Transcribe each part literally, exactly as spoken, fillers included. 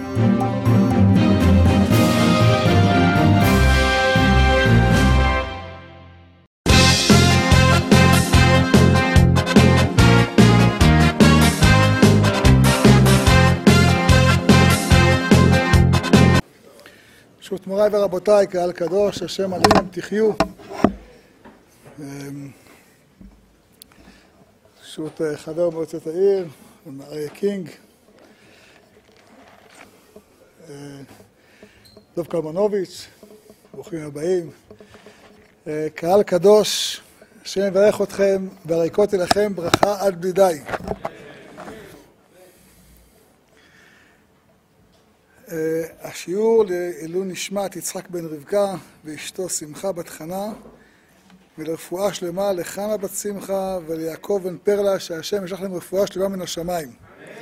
ברשות מוריי ורבותיי, קהל קדוש, השם עליהם תחיו. ברשות חבר מועצת העיר, אריה קינג, דב קלמנוביץ', ברוכים הבאים. קהל קדוש, השם יברך אתכם והריקותי לכם ברכה עד בלי די. השיעור לעילוי נשמת יצחק בן רבקה ואשתו שמחה בת חנה, ולרפואה שלמה לחנה בת שמחה וליעקב בן פרלה, שהשם ישלח להם רפואה שלמה מן השמיים.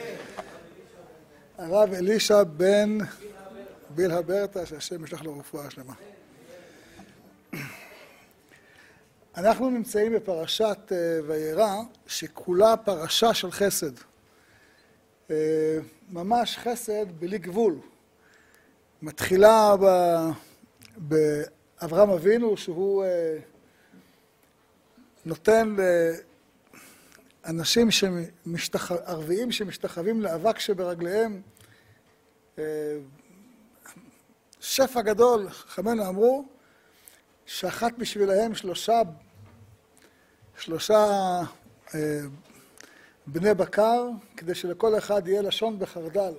הרב אלישע בן בילהה ברטה, שהשם ישלח לו רפואה שלמה. אנחנו נמצאים בפרשת וירא, שכולה פרשה של חסד. ממש חסד בלי גבול. מתחילה באברהם אבינו, שהוא נותן לאנשים ערביים שמשתחווים לאבק שברגליהם שפע גדול. חכמינו אמרו שאחת בשבילהם שלושה שלושה בני בקר, כדי שלכל אחד יהיה לשון בחרדל.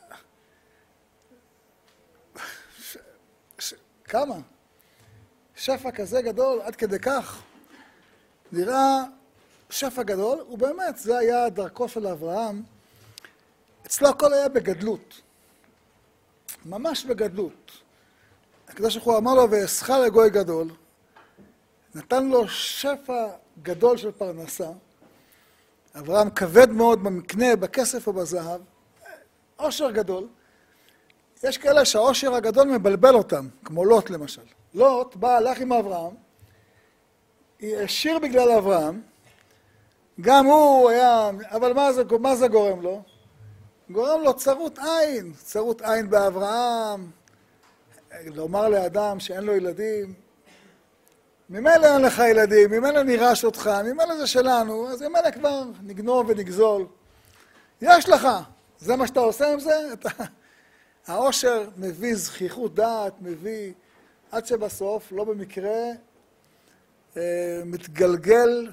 ש... ש... כמה? שפע כזה גדול, עד כדי כך. נראה שפע גדול, ובאמת זה היה דרכו של אברהם. אצלו הכל היה בגדלות. ממש בגדלות. הקדוש ברוך הוא אמר לו, ואעשך לגוי גדול. נתן לו שפע גדול של פרנסה. אברהם כבד מאוד במקנה, בכסף ובזהב, עושר גדול. יש כאלה שהעושר הגדול מבלבל אותם, כמו לוט למשל. לוט בא, הלך עם אברהם, היא עשיר בגלל אברהם, גם הוא היה, אבל מה זה, מה זה גורם לו? גורם לו צרות עין, צרות עין באברהם, לומר לאדם שאין לו ילדים, ממילא אין לך ילדים, ממילא נירש אותך, ממילא זה שלנו, אז ממילא כבר נגנוב ונגזול. יש לך, זה מה שאתה עושה עם זה? אתה... העושר מביא זכיחות דעת, מביא עד שבסוף, לא במקרה, אה, מתגלגל,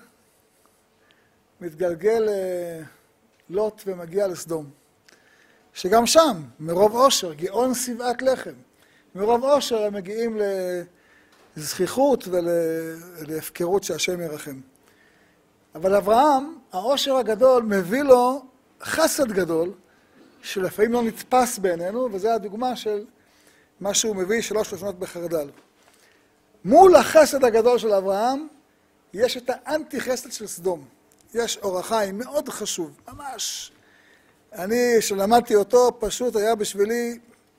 מתגלגל אה, לוט ומגיע לסדום. שגם שם, מרוב עושר, גאון שבעת לחם, מרוב עושר הם מגיעים ל... זכיחות ולהפקרות שהשם ירחם. אבל אברהם, העושר הגדול, מביא לו חסד גדול, שלפעמים לא נתפס בעינינו, וזו הדוגמה של מה שהוא מביא שלוש לשונות בחרדל. מול החסד הגדול של אברהם, יש את האנטי חסד של סדום. יש אור החיים מאוד חשוב, ממש. אני, שלמדתי אותו, פשוט היה בשבילי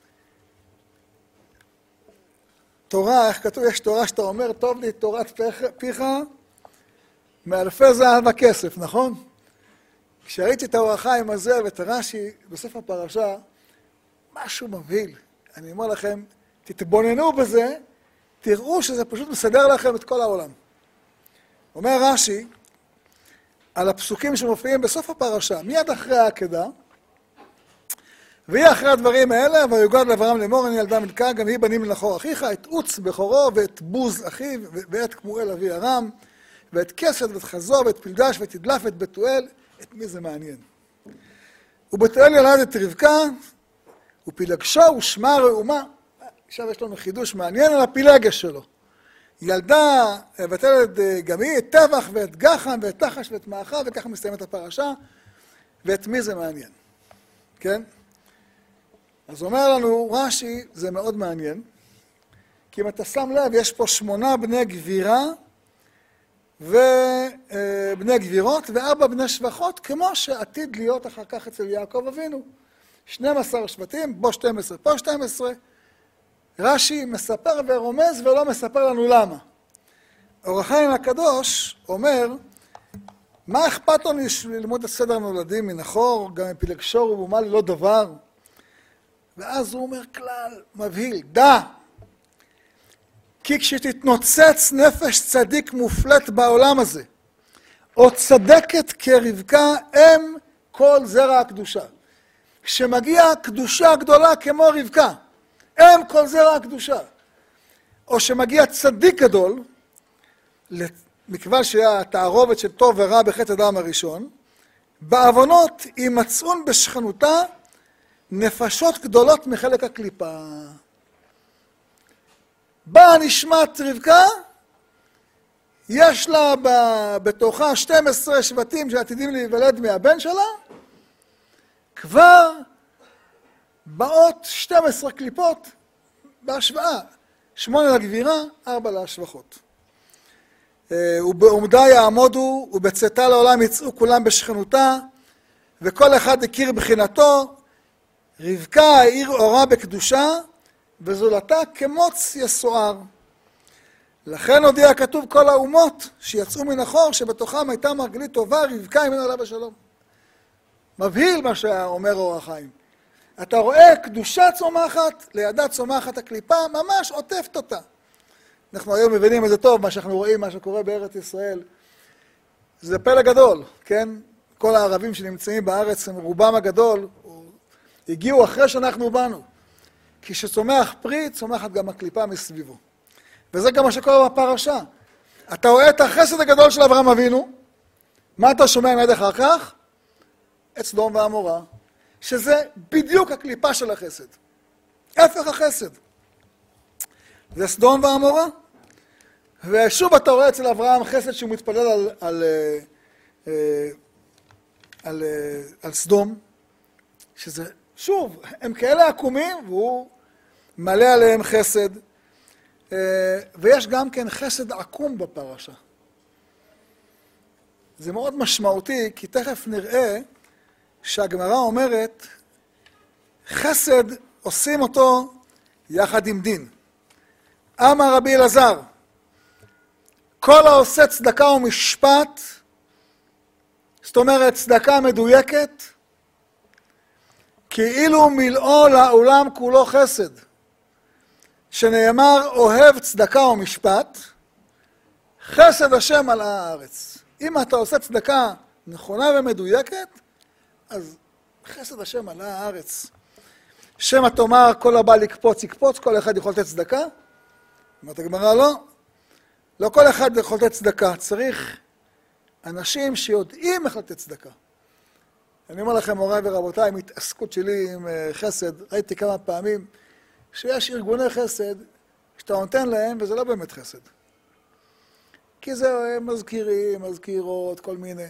תורה, איך כתוב, יש תורה שאתה אומר, טוב לי תורת פיך, מאלפי זהב הכסף, נכון? כשראיתי את האור החיים הזה ואת רש"י בסוף הפרשה, משהו מבהיל. אני אומר לכם, תתבוננו בזה, תראו שזה פשוט מסדר לכם את כל העולם. אומר רש"י, על הפסוקים שמופיעים בסוף הפרשה, מיד אחרי העקדה, ויהיה אחרי הדברים האלה, ויוגד לאברהם לאמור, אני ילדה מלכה, גם היא בנים לנחור אחיך, את עוץ בכורו, ואת בוז אחיו, ואת כמואל אבי ארם, ואת כסד, ואת חזור, ואת פלגש, ואת תדלף, ואת בתואל. את מי זה מעניין? ובתואל ילד את רבקה, ופילגשו ושמה ראומה. עכשיו יש לנו חידוש מעניין על הפילגש שלו. ילדה, ותלד גם היא, את טבח, ואת גחם, ואת תחש, ואת מאחה, וככה מסתיימת הפרשה, ואת מי זה מעניין. כן? אז אומר לנו, רש"י, זה מאוד מעניין, כי אם אתה שם לב, יש פה שמונה בני גבירה, ובני גבירות, וארבע בני שבחות, כמו שעתיד להיות אחר כך אצל יעקב אבינו. שנים עשר שבטים, בו שתים עשרה, פה שתים עשרה. רש"י מספר ורומז ולא מספר לנו למה. אור החיים הקדוש אומר, מה אכפת לנו ללמוד את סדר נולדים מנחור, גם מפילגשור ובומה ללא דבר? ואז הוא אומר כלל מבהיל, דע, כי כשתתנוצץ נפש צדיק מופלט בעולם הזה, או צדקת כרבקה, הם כל זרע הקדושה. כשמגיעה קדושה גדולה כמו רבקה, הם כל זרע הקדושה. או שמגיע צדיק גדול, מכיוון שהיה התערובת של טוב ורע בחטא אדם הראשון, בעוונות יימצאון בשכנותה נפשות גדולות מחלק הקליפה. באה נשמת רבקה, יש לה בתוכה שנים עשר שבטים שעתידים להיוולד מהבן שלה, כבר באות שתים עשרה קליפות בהשוואה, שמונה לגבירה, ארבע להשבחות. ובעומדה יעמודו, ובצאתה לעולם יצאו כולם בשכנותה, וכל אחד הכיר בחינתו, רבקה העיר אורה בקדושה, וזולתה כמוץ יסוער. לכן הודיע כתוב כל האומות שיצאו מן החור, שבתוכם הייתה מרגלית טובה, רבקה ממנו עליו השלום. מבהיל מה שאומר אור החיים. אתה רואה קדושה צומחת, לידה צומחת הקליפה, ממש עוטפת אותה. אנחנו היום מבינים את זה טוב, מה שאנחנו רואים, מה שקורה בארץ ישראל. זה פלא גדול, כן? כל הערבים שנמצאים בארץ, הם רובם הגדול, הגיעו אחרי שאנחנו באנו. כי כשצומח פרי, צומחת גם הקליפה מסביבו. וזה גם מה שקורה בפרשה. אתה רואה את החסד הגדול של אברהם אבינו, מה אתה שומע מיד אחר כך? את סדום ועמורה, שזה בדיוק הקליפה של החסד. הפך החסד. זה סדום ועמורה. ושוב אתה רואה אצל אברהם חסד שהוא מתפלל על, על, על, על, על סדום, שזה, שוב, הם כאלה עקומים, והוא מלא עליהם חסד. ויש גם כן חסד עקום בפרשה. זה מאוד משמעותי, כי תכף נראה שהגמרא אומרת, חסד עושים אותו יחד עם דין. אמר רבי אלעזר, כל העושה צדקה ומשפט, זאת אומרת צדקה מדויקת, כאילו מלאו לעולם כולו חסד, שנאמר אוהב צדקה ומשפט, חסד השם על הארץ. אם אתה עושה צדקה נכונה ומדויקת, אז חסד השם על הארץ. שמא תאמר כל הבא לקפוץ יקפוץ, כל אחד יכול לתת צדקה? אומרת הגמרא לא. לא כל אחד יכול לתת צדקה, צריך אנשים שיודעים איך לתת צדקה. אני אומר לכם, מוריי ורבותיי, עם התעסקות שלי עם חסד, ראיתי כמה פעמים שיש ארגוני חסד שאתה נותן להם וזה לא באמת חסד. כי זה מזכירים, מזכירות, כל מיני.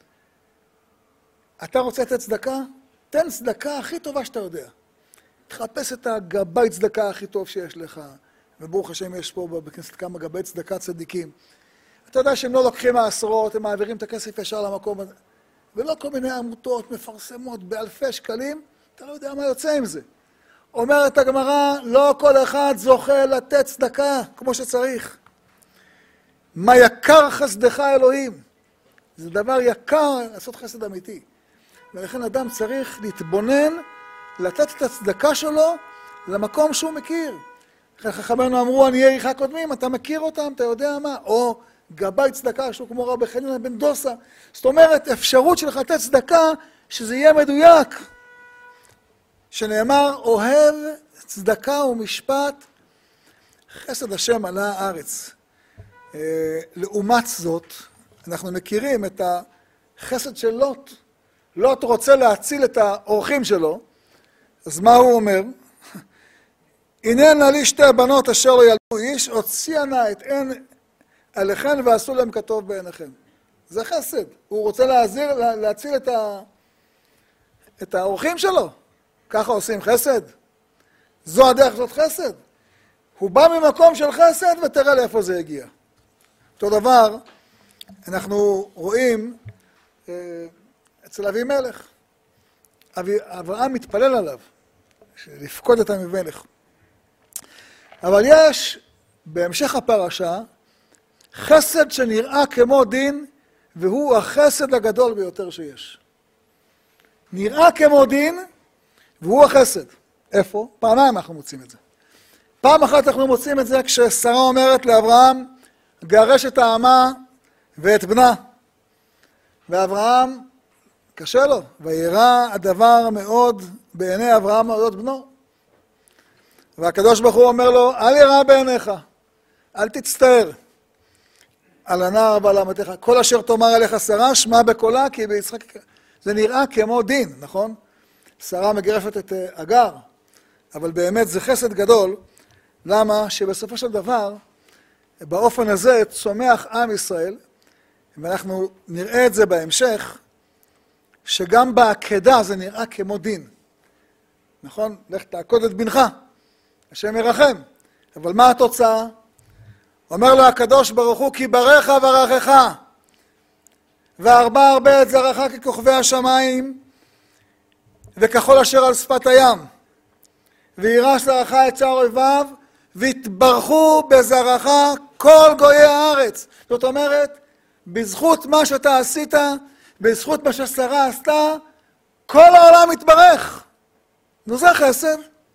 אתה רוצה לתת צדקה? תן צדקה הכי טובה שאתה יודע. תחפש את הגבי צדקה הכי טוב שיש לך. וברוך השם יש פה בכנסת כמה גבי צדקה צדיקים. אתה יודע שהם לא לוקחים מעשרות, הם מעבירים את הכסף ישר למקום הזה. ולא כל מיני עמותות מפרסמות באלפי שקלים, אתה לא יודע מה יוצא עם זה. אומרת הגמרא, לא כל אחד זוכה לתת צדקה כמו שצריך. מה יקר חסדך אלוהים? זה דבר יקר לעשות חסד אמיתי. ולכן אדם צריך להתבונן, לתת את הצדקה שלו למקום שהוא מכיר. חכמינו אמרו, עניי עירך קודמים, אתה מכיר אותם, אתה יודע מה? או גבאי צדקה, שהוא כמו רבי חנינא בן דוסה. זאת אומרת, אפשרות שלך לתת צדקה, שזה יהיה מדויק. שנאמר, אוהב צדקה ומשפט, חסד השם על הארץ. לעומת זאת, אנחנו מכירים את החסד של לוט. לוט רוצה להציל את האורחים שלו, אז מה הוא אומר? הננה לי שתי בנות אשר לא ילדו איש, הוציאה נא את עין עליכן ועשו להם כטוב בעיניכם. זה חסד. הוא רוצה להזיר, להציל את, ה... את האורחים שלו. ככה עושים חסד. זו הדרך זאת חסד. הוא בא ממקום של חסד ותראה לאיפה זה הגיע. אותו דבר, אנחנו רואים אה, אצל אבימלך. אבי, אברהם מתפלל עליו, לפקוד את אבימלך. אבל יש בהמשך הפרשה חסד שנראה כמו דין, והוא החסד הגדול ביותר שיש. נראה כמו דין, והוא החסד. איפה? פעמיים אנחנו מוצאים את זה. פעם אחת אנחנו מוצאים את זה כששרה אומרת לאברהם, גרש את האמה ואת בנה. ואברהם, קשה לו, וירא הדבר מאוד בעיני אברהם להודות בנו. והקדוש ברוך הוא אומר לו, אל ירא בעיניך, אל תצטער על הנער ועל אמתך. כל אשר תאמר עליך שרה, שמע בקולה, כי ביצחק זה נראה כמו דין, נכון? שרה מגרפת את אגר, אבל באמת זה חסד גדול. למה? שבסופו של דבר, באופן הזה צומח עם ישראל, ואנחנו נראה את זה בהמשך, שגם בעקדה זה נראה כמו דין. נכון? לך תעקוד את בנך, השם ירחם. אבל מה התוצאה? אומר לו הקדוש ברוך הוא, כי ברך ברכך, והרבה הרבה את זרעך ככוכבי השמיים, וככל אשר על שפת הים. וירש זרעך את צער אויביו, והתברכו בזרעך כל גויי הארץ. זאת אומרת, בזכות מה שאתה עשית, בזכות מה ששרה עשתה, כל העולם יתברך. נו, זה החסד.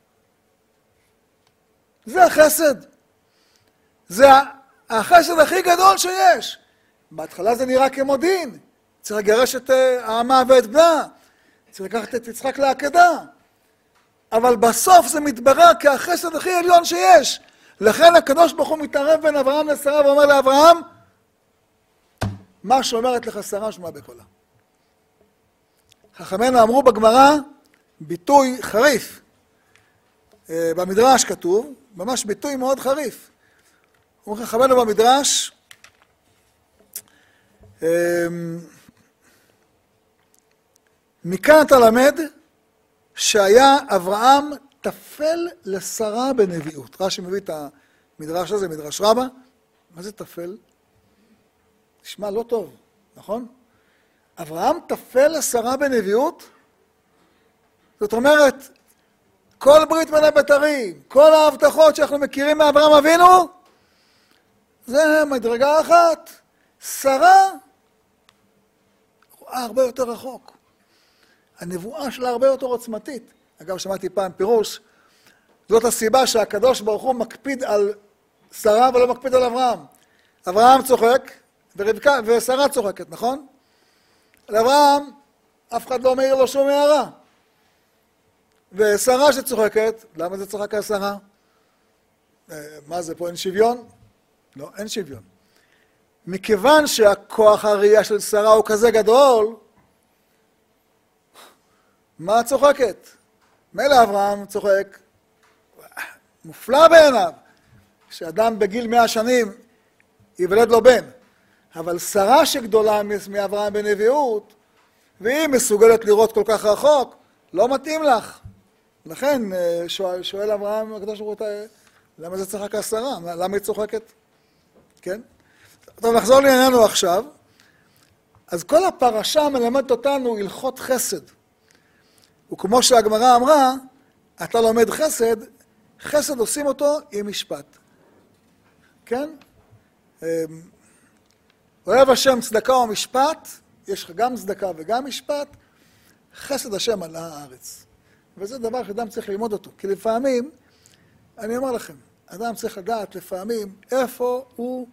זה החסד. זה החסד הכי גדול שיש. בהתחלה זה נראה כמו דין. צריך לגרש את האמה ואת בנה. צריך לקחת את יצחק לעקדה. אבל בסוף זה מתברר כהחסד הכי עליון שיש. לכן הקדוש ברוך הוא מתערב בין אברהם לשרה ואומר לאברהם, מה שאומרת לך שרה שמע בקולה. חכמינו אמרו בגמרא ביטוי חריף. במדרש כתוב, ממש ביטוי מאוד חריף. אומרים חכמינו במדרש, מכאן אתה למד שהיה אברהם תפל לשרה בנביאות. רש"י מביא את המדרש הזה, מדרש רבה. מה זה תפל? נשמע לא טוב, נכון? אברהם תפל לשרה בנביאות? זאת אומרת, כל ברית בין הבתרים, כל ההבטחות שאנחנו מכירים מאברהם אבינו, זה מדרגה אחת. שרה רואה הרבה יותר רחוק. הנבואה שלה הרבה יותר עוצמתית. אגב, שמעתי פעם פירוש, זאת הסיבה שהקדוש ברוך הוא מקפיד על שרה ולא מקפיד על אברהם. אברהם צוחק, ורבקה, ושרה צוחקת, נכון? על אברהם, אף אחד לא מעיר לו שום הערה. ושרה שצוחקת, למה זה צוחק על שרה? מה זה פה, אין שוויון? לא, אין שוויון. מכיוון שהכוח הראייה של שרה הוא כזה גדול, מה צוחקת? מילא אברהם צוחק, מופלא בעיניו, שאדם בגיל מאה שנים יוולד לו בן. אבל שרה שגדולה מאברהם בנביאות, והיא מסוגלת לראות כל כך רחוק, לא מתאים לך. לכן שואל, שואל אברהם, הקדוש ברוך הוא, למה זה צוחק על שרה? למה היא צוחקת? כן? טוב, נחזור לענייננו עכשיו. אז כל הפרשה מלמדת אותנו הלכות חסד. וכמו שהגמרא אמרה, אתה לומד חסד, חסד עושים אותו עם משפט. כן? אוהב השם צדקה ומשפט, יש לך גם צדקה וגם משפט, חסד השם על הארץ. וזה דבר שאדם צריך ללמוד אותו. כי לפעמים, אני אומר לכם, אדם צריך לדעת לפעמים איפה הוא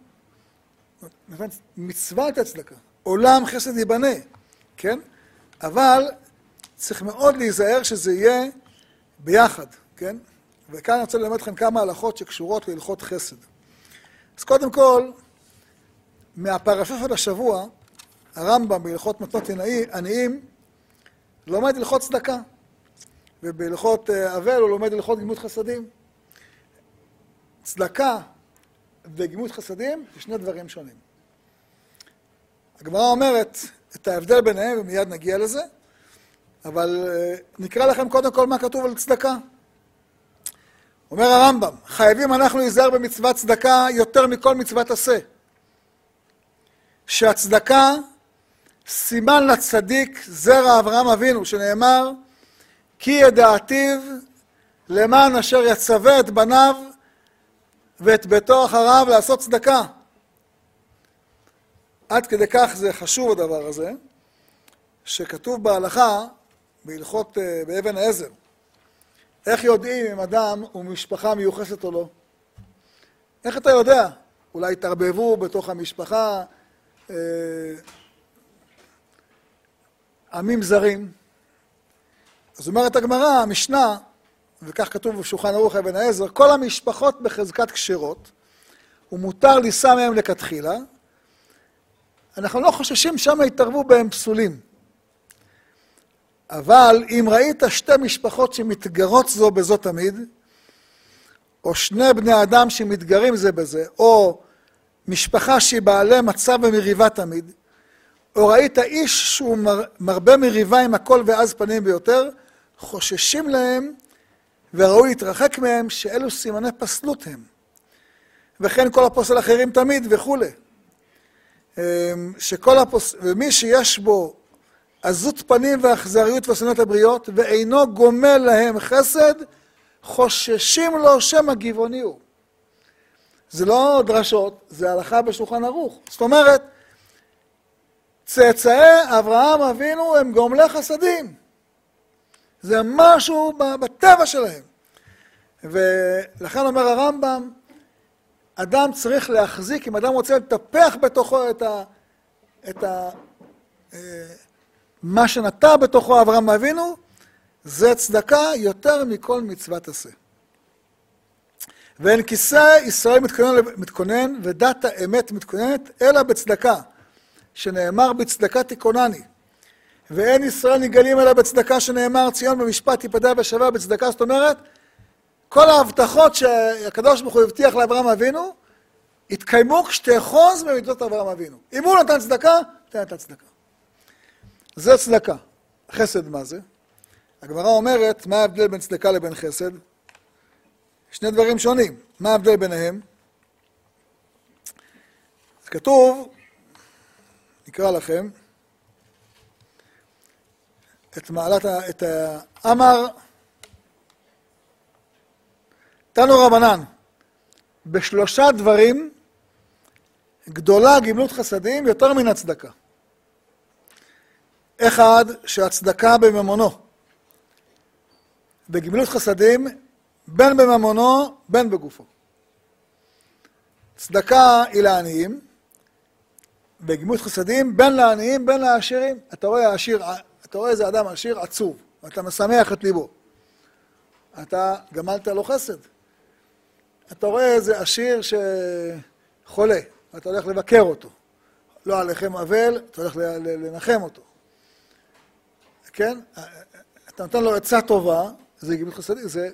מצווה את הצדקה. עולם חסד ייבנה, כן? אבל צריך מאוד להיזהר שזה יהיה ביחד, כן? וכאן אני רוצה ללמד לכם כמה הלכות שקשורות להלכות חסד. אז קודם כל, מהפרשה של השבוע, הרמב"ם בהלכות מתנות עניים, לומד הלכות צדקה. ובהלכות אבל הוא לומד הלכות גמילות חסדים. צדקה וגמילות חסדים זה שני דברים שונים. הגמרא אומרת את ההבדל ביניהם, ומיד נגיע לזה, אבל נקרא לכם קודם כל מה כתוב על צדקה. אומר הרמב"ם, חייבים אנחנו להיזהר במצוות צדקה יותר מכל מצוות עשה. שהצדקה סימן לצדיק זרע אברהם אבינו, שנאמר, כי ידעתיו למען אשר יצווה את בניו ואת ביתו אחריו לעשות צדקה. עד כדי כך זה חשוב הדבר הזה, שכתוב בהלכה, בהלכות באבן העזר, איך יודעים אם אדם הוא משפחה מיוחסת או לא? איך אתה יודע? אולי התערבבו בתוך המשפחה אה, עמים זרים. אז אומרת הגמרא, המשנה, וכך כתוב בשולחן ערוך אבן העזר, כל המשפחות בחזקת כשרות, ומותר לישא מהם לכתחילה, אנחנו לא חוששים שם יתערבו בהם פסולים. אבל אם ראית שתי משפחות שמתגרות זו בזו תמיד, או שני בני אדם שמתגרים זה בזה, או משפחה שהיא בעלי מצב ומריבה תמיד, או ראית איש שהוא מרבה מריבה עם הכל ואז פנים ביותר, חוששים להם וראוי להתרחק מהם שאלו סימני פסלות הם. וכן כל הפוסל אחרים תמיד וכו'. שכל הפוס... ומי שיש בו עזות פנים ואכזריות ושנאת הבריות, ואינו גומל להם חסד, חוששים לו שמא גבעוני הוא. זה לא דרשות, זה הלכה בשולחן ערוך. זאת אומרת, צאצאי אברהם אבינו הם גומלי חסדים. זה משהו בטבע שלהם. ולכן אומר הרמב"ם, אדם צריך להחזיק, אם אדם רוצה לטפח בתוכו את ה... את ה... מה שנטע בתוכו אברהם אבינו, זה צדקה יותר מכל מצוות עשה. ואין כיסא ישראל מתכונן, מתכונן ודת האמת מתכוננת, אלא בצדקה, שנאמר בצדקה תיכונני. ואין ישראל נגלים אלא בצדקה שנאמר ציון במשפט תיפדה ושווה בצדקה, זאת אומרת, כל ההבטחות שהקדוש ברוך הוא הבטיח לאברהם אבינו, התקיימו כשתאחוז במידות אברהם אבינו. אם הוא נתן צדקה, תן נתן צדקה. זה צדקה. חסד מה זה? הגמרא אומרת, מה ההבדל בין צדקה לבין חסד? שני דברים שונים. מה ההבדל ביניהם? אז כתוב, נקרא לכם, את מעלת, את האמר, תנו רבנן, בשלושה דברים גדולה גמילות חסדים יותר מן הצדקה. אחד, שהצדקה בממונו. בגמילות חסדים, בין בממונו, בין בגופו. צדקה היא לעניים, בגמילות חסדים, בין לעניים, בין לעשירים. אתה רואה העשיר, אתה רואה איזה אדם עשיר עצוב, ואתה משמח את ליבו. אתה גמלת לו חסד. אתה רואה איזה עשיר שחולה, ואתה הולך לבקר אותו. לא עליכם אבל, אתה הולך לנחם אותו. כן? אתה נותן לו עצה טובה, זה גמילות חסדים, זה...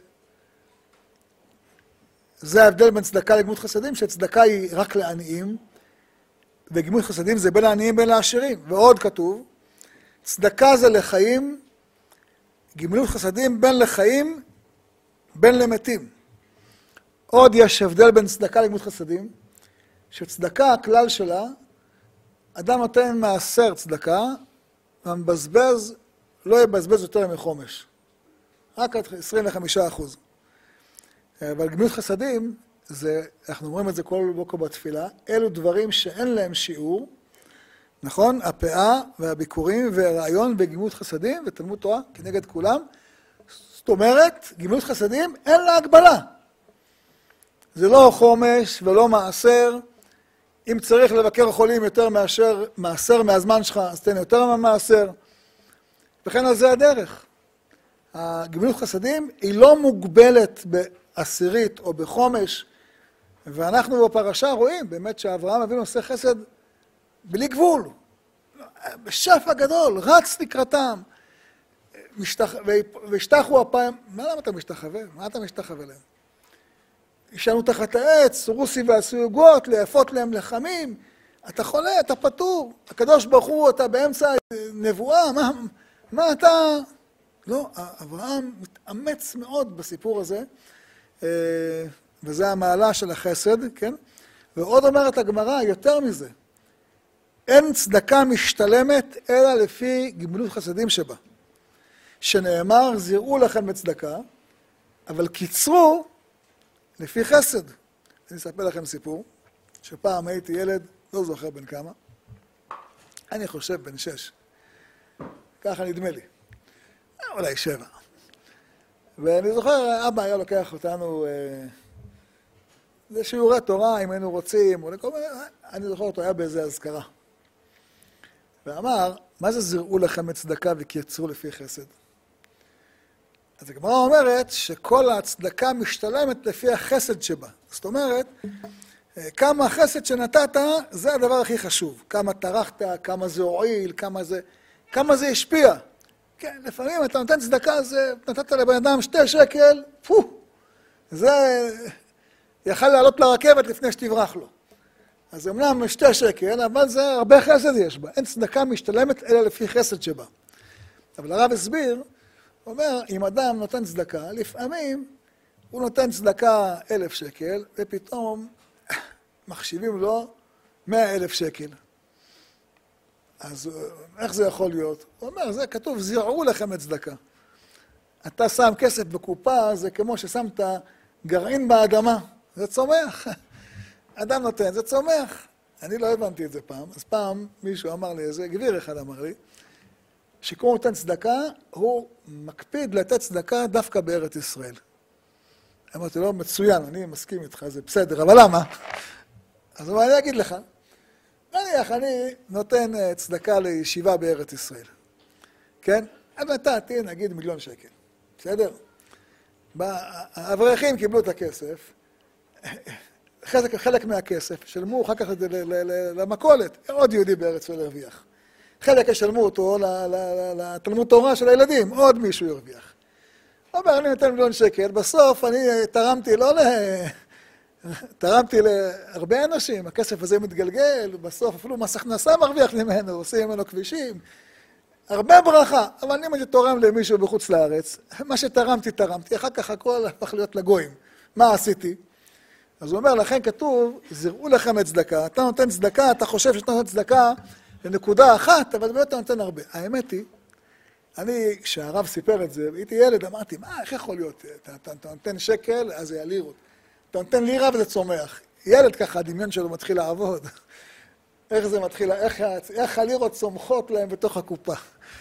זה ההבדל בין צדקה לגמילות חסדים, שצדקה היא רק לעניים, וגמילות חסדים זה בין לעניים בין לעשירים. ועוד כתוב, צדקה זה לחיים, גמילות חסדים בין לחיים, בין למתים. עוד יש הבדל בין צדקה לגמילות חסדים, שצדקה, הכלל שלה, אדם נותן מעשר צדקה, והמבזבז לא יבזבז יותר מחומש. רק עד עשרים וחמישה אחוז. אבל גמילות חסדים, זה, אנחנו אומרים את זה כל בוקר בתפילה, אלו דברים שאין להם שיעור, נכון? הפאה והביקורים והרעיון בגמילות חסדים ותלמוד תורה כנגד כולם. זאת אומרת, גמילות חסדים אין לה הגבלה. זה לא חומש ולא מעשר. אם צריך לבקר חולים יותר מאשר מעשר מהזמן שלך, אז תן יותר מהמעשר. וכן על זה הדרך. הגמילות חסדים היא לא מוגבלת בעשירית או בחומש, ואנחנו בפרשה רואים באמת שאברהם אבינו עושה חסד בלי גבול, בשפע גדול, רץ לקראתם, משתח... והשתחו הפעם, מה למה אתה משתחווה? מה אתה משתחווה להם? ישנו תחת העץ, רוסי ועשו עוגות, ליפות להם לחמים, אתה חולה, אתה פטור, הקדוש ברוך הוא, אתה באמצע נבואה, מה, מה אתה... לא, אברהם מתאמץ מאוד בסיפור הזה, וזה המעלה של החסד, כן? ועוד אומרת הגמרא, יותר מזה, אין צדקה משתלמת אלא לפי גמילות חסדים שבה. שנאמר, זירעו לכם בצדקה, אבל קיצרו לפי חסד. אני אספר לכם סיפור, שפעם הייתי ילד, לא זוכר בן כמה, אני חושב בן שש, ככה נדמה לי, אולי שבע. ואני זוכר, אבא היה לוקח אותנו לשיעורי תורה, אם היינו רוצים, או לכל מיני, אני זוכר אותו, היה באיזה אזכרה. ואמר, מה זה זרעו לכם את צדקה וקייצרו לפי חסד? אז הגמרא אומרת שכל הצדקה משתלמת לפי החסד שבה. זאת אומרת, כמה החסד שנתת, זה הדבר הכי חשוב. כמה טרחת, כמה זה הועיל, כמה זה, כמה זה השפיע. כן, לפעמים אתה נותן צדקה, זה, נתת לבן אדם שתי שקל, פו, זה יכל לעלות לרכבת לפני שתברח לו. אז אמנם שתי שקל, אבל זה הרבה חסד יש בה. אין צדקה משתלמת אלא לפי חסד שבה. אבל הרב הסביר, הוא אומר, אם אדם נותן צדקה, לפעמים הוא נותן צדקה אלף שקל, ופתאום מחשיבים לו מאה אלף שקל. אז איך זה יכול להיות? הוא אומר, זה כתוב, זרעו לכם את צדקה. אתה שם כסף בקופה, זה כמו ששמת גרעין באדמה, זה צומח. אדם נותן, זה צומח. אני לא הבנתי את זה פעם, אז פעם מישהו אמר לי, איזה גביר אחד אמר לי, שכמו הוא נותן צדקה, הוא מקפיד לתת צדקה דווקא בארץ ישראל. אמרתי לו, מצוין, אני מסכים איתך, זה בסדר, אבל למה? אז אני אגיד לך, נניח, אני נותן צדקה לישיבה בארץ ישראל, כן? אז נתתי, נגיד, מיליון שקל, בסדר? האברכים קיבלו את הכסף, חלק, חלק מהכסף, שלמו אחר כך למכולת, עוד יהודי בארץ ישראל הרוויח. חלק ישלמו אותו לתלמוד תורה של הילדים, עוד מישהו ירוויח. אומר, אני נותן מיליון שקל, בסוף אני תרמתי, לא ל... תרמתי להרבה אנשים, הכסף הזה מתגלגל, בסוף אפילו מס הכנסה מרוויח ממנו, עושים ממנו כבישים, הרבה ברכה, אבל אני מה שתורם למישהו בחוץ לארץ, מה שתרמתי, תרמתי, אחר כך הכל הפך להיות לגויים. מה עשיתי? אז הוא אומר, לכן כתוב, זרעו לכם את צדקה, אתה נותן צדקה, אתה חושב שאתה נותן צדקה לנקודה אחת, אבל באמת אתה נותן הרבה. האמת היא, אני, כשהרב סיפר את זה, הייתי ילד, אמרתי, מה, איך יכול להיות? אתה, אתה, אתה נותן שקל, אז זה היה לירות. אתה נותן לירה וזה צומח. ילד ככה, הדמיון שלו מתחיל לעבוד. איך זה מתחיל, איך, איך הלירות צומחות להם בתוך הקופה.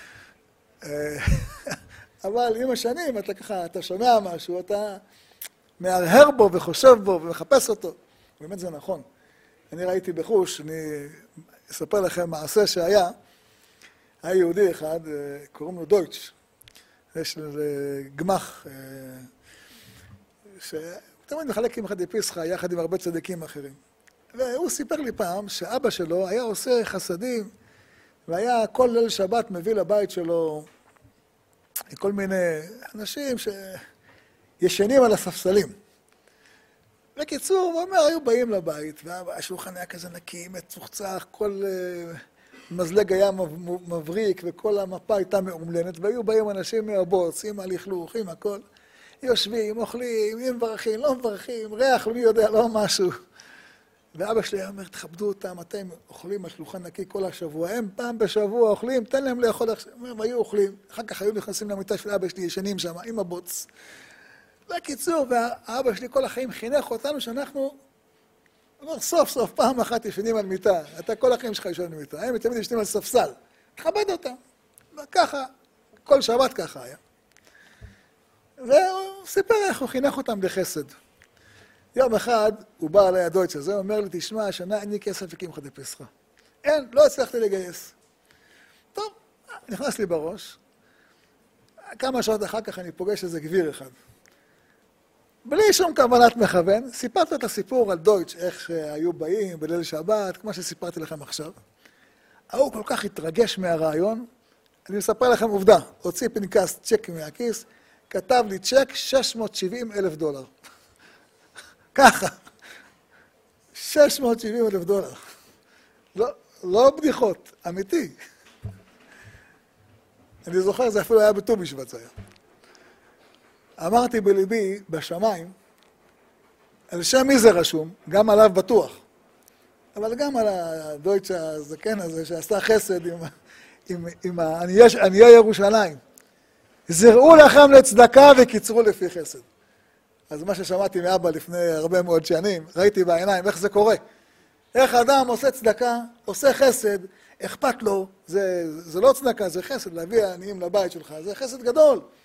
אבל עם השנים, אתה ככה, אתה שומע משהו, אתה מהרהר בו וחושב בו ומחפש אותו. באמת זה נכון. אני ראיתי בחוש, אני אספר לכם מעשה שהיה, היה יהודי אחד, קוראים לו דויטש. יש לזה גמח, שתמיד מחלק עם חדי פיסחה, יחד עם הרבה צדיקים אחרים. והוא סיפר לי פעם שאבא שלו היה עושה חסדים, והיה כל ליל שבת מביא לבית שלו כל מיני אנשים שישנים על הספסלים. בקיצור, הוא אומר, היו באים לבית, והשולחן היה כזה נקי, מצוחצח, כל מזלג היה מבריק, וכל המפה הייתה מאומלנת, והיו באים אנשים מהבוץ, עם הלכלוך, עם הכל. יושבים, אוכלים, אם מברכים, לא מברכים, ריח, מי יודע, לא משהו. ואבא שלי אומר, תכבדו אותם, אתם אוכלים על שולחן נקי כל השבוע, הם פעם בשבוע אוכלים, תן להם לאכול עכשיו. הם היו אוכלים, אחר כך היו נכנסים למיטה של אבא שלי, ישנים שם, עם הבוץ. בקיצור, והאבא שלי כל החיים חינך אותנו שאנחנו, אומר, סוף סוף פעם אחת ישנים על מיטה, אתה כל החיים שלך ישנים על מיטה, הם תמיד ישנים על ספסל, תכבד אותם. וככה, כל שבת ככה היה. והוא סיפר איך הוא חינך אותם בחסד. יום אחד הוא בא אליי הדויטש הזה, הוא אומר לי, תשמע, השנה אין לי כסף וקים חדי פסחה. אין, לא הצלחתי לגייס. טוב, נכנס לי בראש. כמה שעות אחר כך אני פוגש איזה גביר אחד. בלי שום כוונת מכוון, סיפרתי את הסיפור על דויטש, איך שהיו באים בליל שבת, כמו שסיפרתי לכם עכשיו. הוא כל כך התרגש מהרעיון, אני מספר לכם עובדה, הוציא פנקס צ'ק מהכיס, כתב לי צ'ק שש מאות שבעים אלף דולר. ככה, שש מאות שבעים אלף דולר. לא, לא בדיחות, אמיתי. אני זוכר, זה אפילו היה בט"ו בשבט היה. אמרתי בליבי, בשמיים, על שם מי זה רשום, גם עליו בטוח, אבל גם על הדויטש הזקן הזה שעשה חסד עם, עם, עם עניי ירושלים. זרעו לכם לצדקה וקיצרו לפי חסד. אז מה ששמעתי מאבא לפני הרבה מאוד שנים, ראיתי בעיניים איך זה קורה. איך אדם עושה צדקה, עושה חסד, אכפת לו, זה, זה לא צדקה, זה חסד, להביא עניים לבית שלך, זה חסד גדול.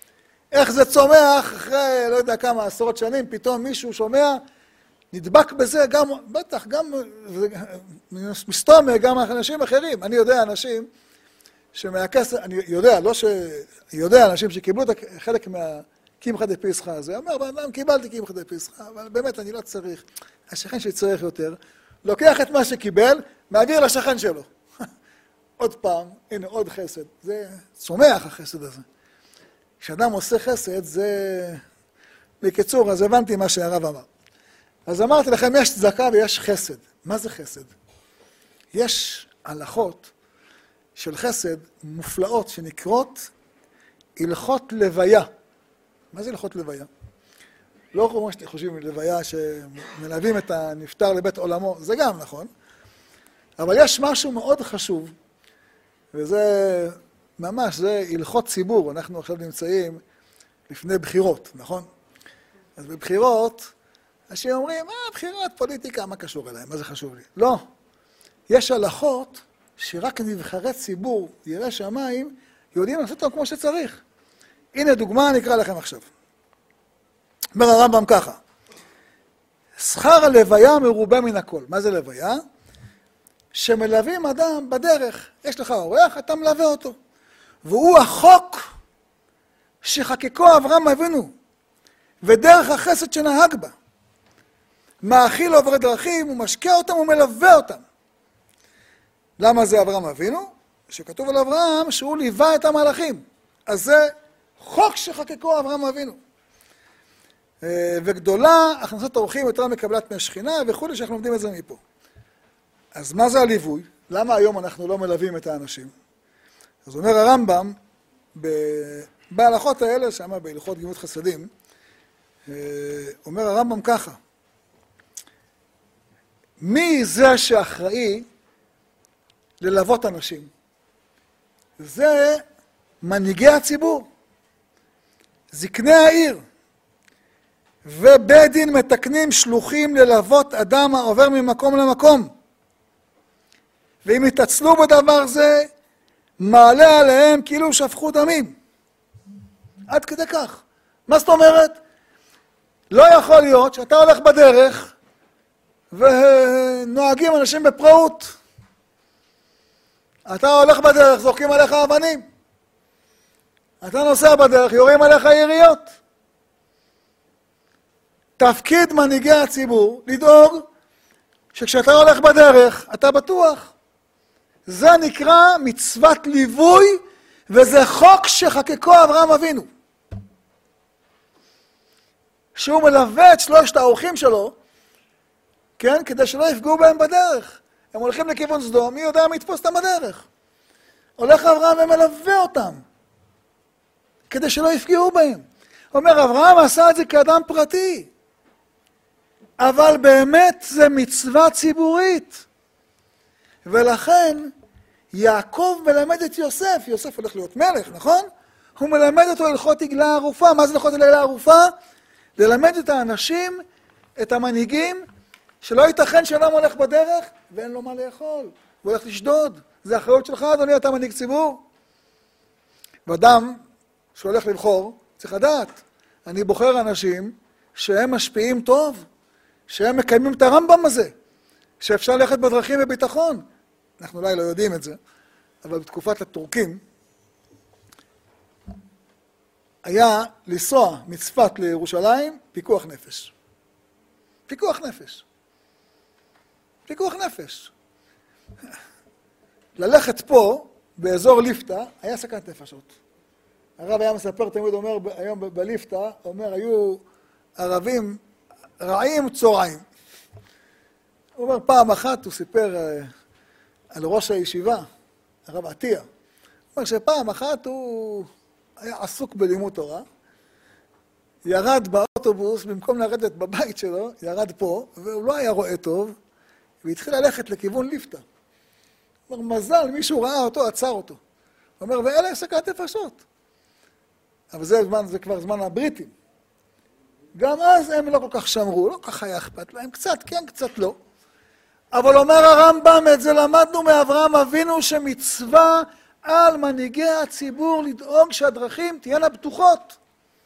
איך זה צומח אחרי לא יודע כמה עשרות שנים, פתאום מישהו שומע, נדבק בזה גם, בטח, גם מסתום, גם אנשים אחרים. אני יודע אנשים שמהכסף, אני יודע, לא ש... יודע אנשים שקיבלו את חלק מהקמחא דפסחא הזה, אומר, אדם, קיבלתי קמחא דפסחא, אבל באמת אני לא צריך, השכן שצריך יותר, לוקח את מה שקיבל, מעביר לשכן שלו. עוד פעם, הנה עוד חסד, זה צומח החסד הזה. כשאדם עושה חסד, זה... בקיצור, אז הבנתי מה שהרב אמר. אז אמרתי לכם, יש צדקה ויש חסד. מה זה חסד? יש הלכות של חסד מופלאות שנקראות הלכות לוויה. מה זה הלכות לוויה? לא כמו שאתם חושבים, לוויה שמלווים את הנפטר לבית עולמו, זה גם נכון. אבל יש משהו מאוד חשוב, וזה ממש, זה הלכות ציבור. אנחנו עכשיו נמצאים לפני בחירות, נכון? אז בבחירות, אנשים אומרים, אה, בחירות, פוליטיקה, מה קשור אליהם? מה זה חשוב לי? לא. יש הלכות שרק נבחרי ציבור, יראי שמיים, יודעים לעשות אותם כמו שצריך. הנה דוגמה, אני אקרא לכם עכשיו. אומר הרמב"ם ככה, שכר הלוויה מרובה מן הכל. מה זה לוויה? שמלווים אדם בדרך. יש לך אורח, אתה מלווה אותו. והוא החוק שחקקו אברהם אבינו, ודרך החסד שנהג בה. מאכיל עוברי דרכים, הוא משקה אותם ומלווה אותם. למה זה אברהם אבינו? שכתוב על אברהם שהוא ליווה את המלאכים. אז זה חוק שחקקו אברהם אבינו. וגדולה, הכנסת האורחים יותר מקבלת מהשכינה וכו', שאנחנו לומדים את זה מפה. אז מה זה הליווי? למה היום אנחנו לא מלווים את האנשים? אז אומר הרמב"ם, בהלכות האלה, שמה בהלכות גמילות חסדים, אומר הרמב"ם ככה, מי זה שאחראי ללוות אנשים? זה מנהיגי הציבור, זקני העיר, ובית דין מתקנים שלוחים ללוות אדם העובר ממקום למקום. ואם יתעצלו בדבר זה, מעלה עליהם כאילו שפכו דמים. עד כדי כך. מה זאת אומרת? לא יכול להיות שאתה הולך בדרך ונוהגים אנשים בפראות. אתה הולך בדרך, זורקים עליך אבנים. אתה נוסע בדרך, יורים עליך יריות. תפקיד מנהיגי הציבור לדאוג שכשאתה הולך בדרך, אתה בטוח. זה נקרא מצוות ליווי, וזה חוק שחקקו אברהם אבינו. שהוא מלווה את שלושת האורחים שלו, כן, כדי שלא יפגעו בהם בדרך. הם הולכים לכיוון סדום, מי יודע מי יתפוס אותם בדרך. הולך אברהם ומלווה אותם, כדי שלא יפגעו בהם. אומר, אברהם עשה את זה כאדם פרטי, אבל באמת זה מצווה ציבורית. ולכן יעקב מלמד את יוסף, יוסף הולך להיות מלך, נכון? הוא מלמד אותו הלכות עגלה ערופה. מה זה הלכות עגלה ערופה? ללמד את האנשים, את המנהיגים, שלא ייתכן שאדם הולך בדרך ואין לו מה לאכול. הוא הולך לשדוד. זה אחריות שלך, אדוני, אתה מנהיג ציבור. ואדם שהולך לבחור, צריך לדעת, אני בוחר אנשים שהם משפיעים טוב, שהם מקיימים את הרמב"ם הזה, שאפשר ללכת בדרכים בביטחון. אנחנו אולי לא יודעים את זה, אבל בתקופת הטורקים, היה לנסוע מצפת לירושלים פיקוח נפש. פיקוח נפש. פיקוח נפש. ללכת פה, באזור ליפתא, היה סכנת נפשות. הרב היה מספר, תמיד אומר, היום ב- בליפתא, אומר, היו ערבים רעים צורעים. הוא אומר, פעם אחת הוא סיפר uh, על ראש הישיבה, הרב עטיה. הוא אומר שפעם אחת הוא היה עסוק בלימוד תורה, ירד באוטובוס, במקום לרדת בבית שלו, ירד פה, והוא לא היה רואה טוב, והתחיל ללכת לכיוון ליפתא. הוא אומר, מזל, מישהו ראה אותו, עצר אותו. הוא אומר, ואלה סכנת נפשות. אבל זה, זמן, זה כבר זמן הבריטים. גם אז הם לא כל כך שמרו, לא כל כך היה אכפת להם, קצת כן, קצת לא. אבל אומר הרמב"ם, את זה למדנו מאברהם אבינו, שמצווה על מנהיגי הציבור לדאוג שהדרכים תהיינה בטוחות.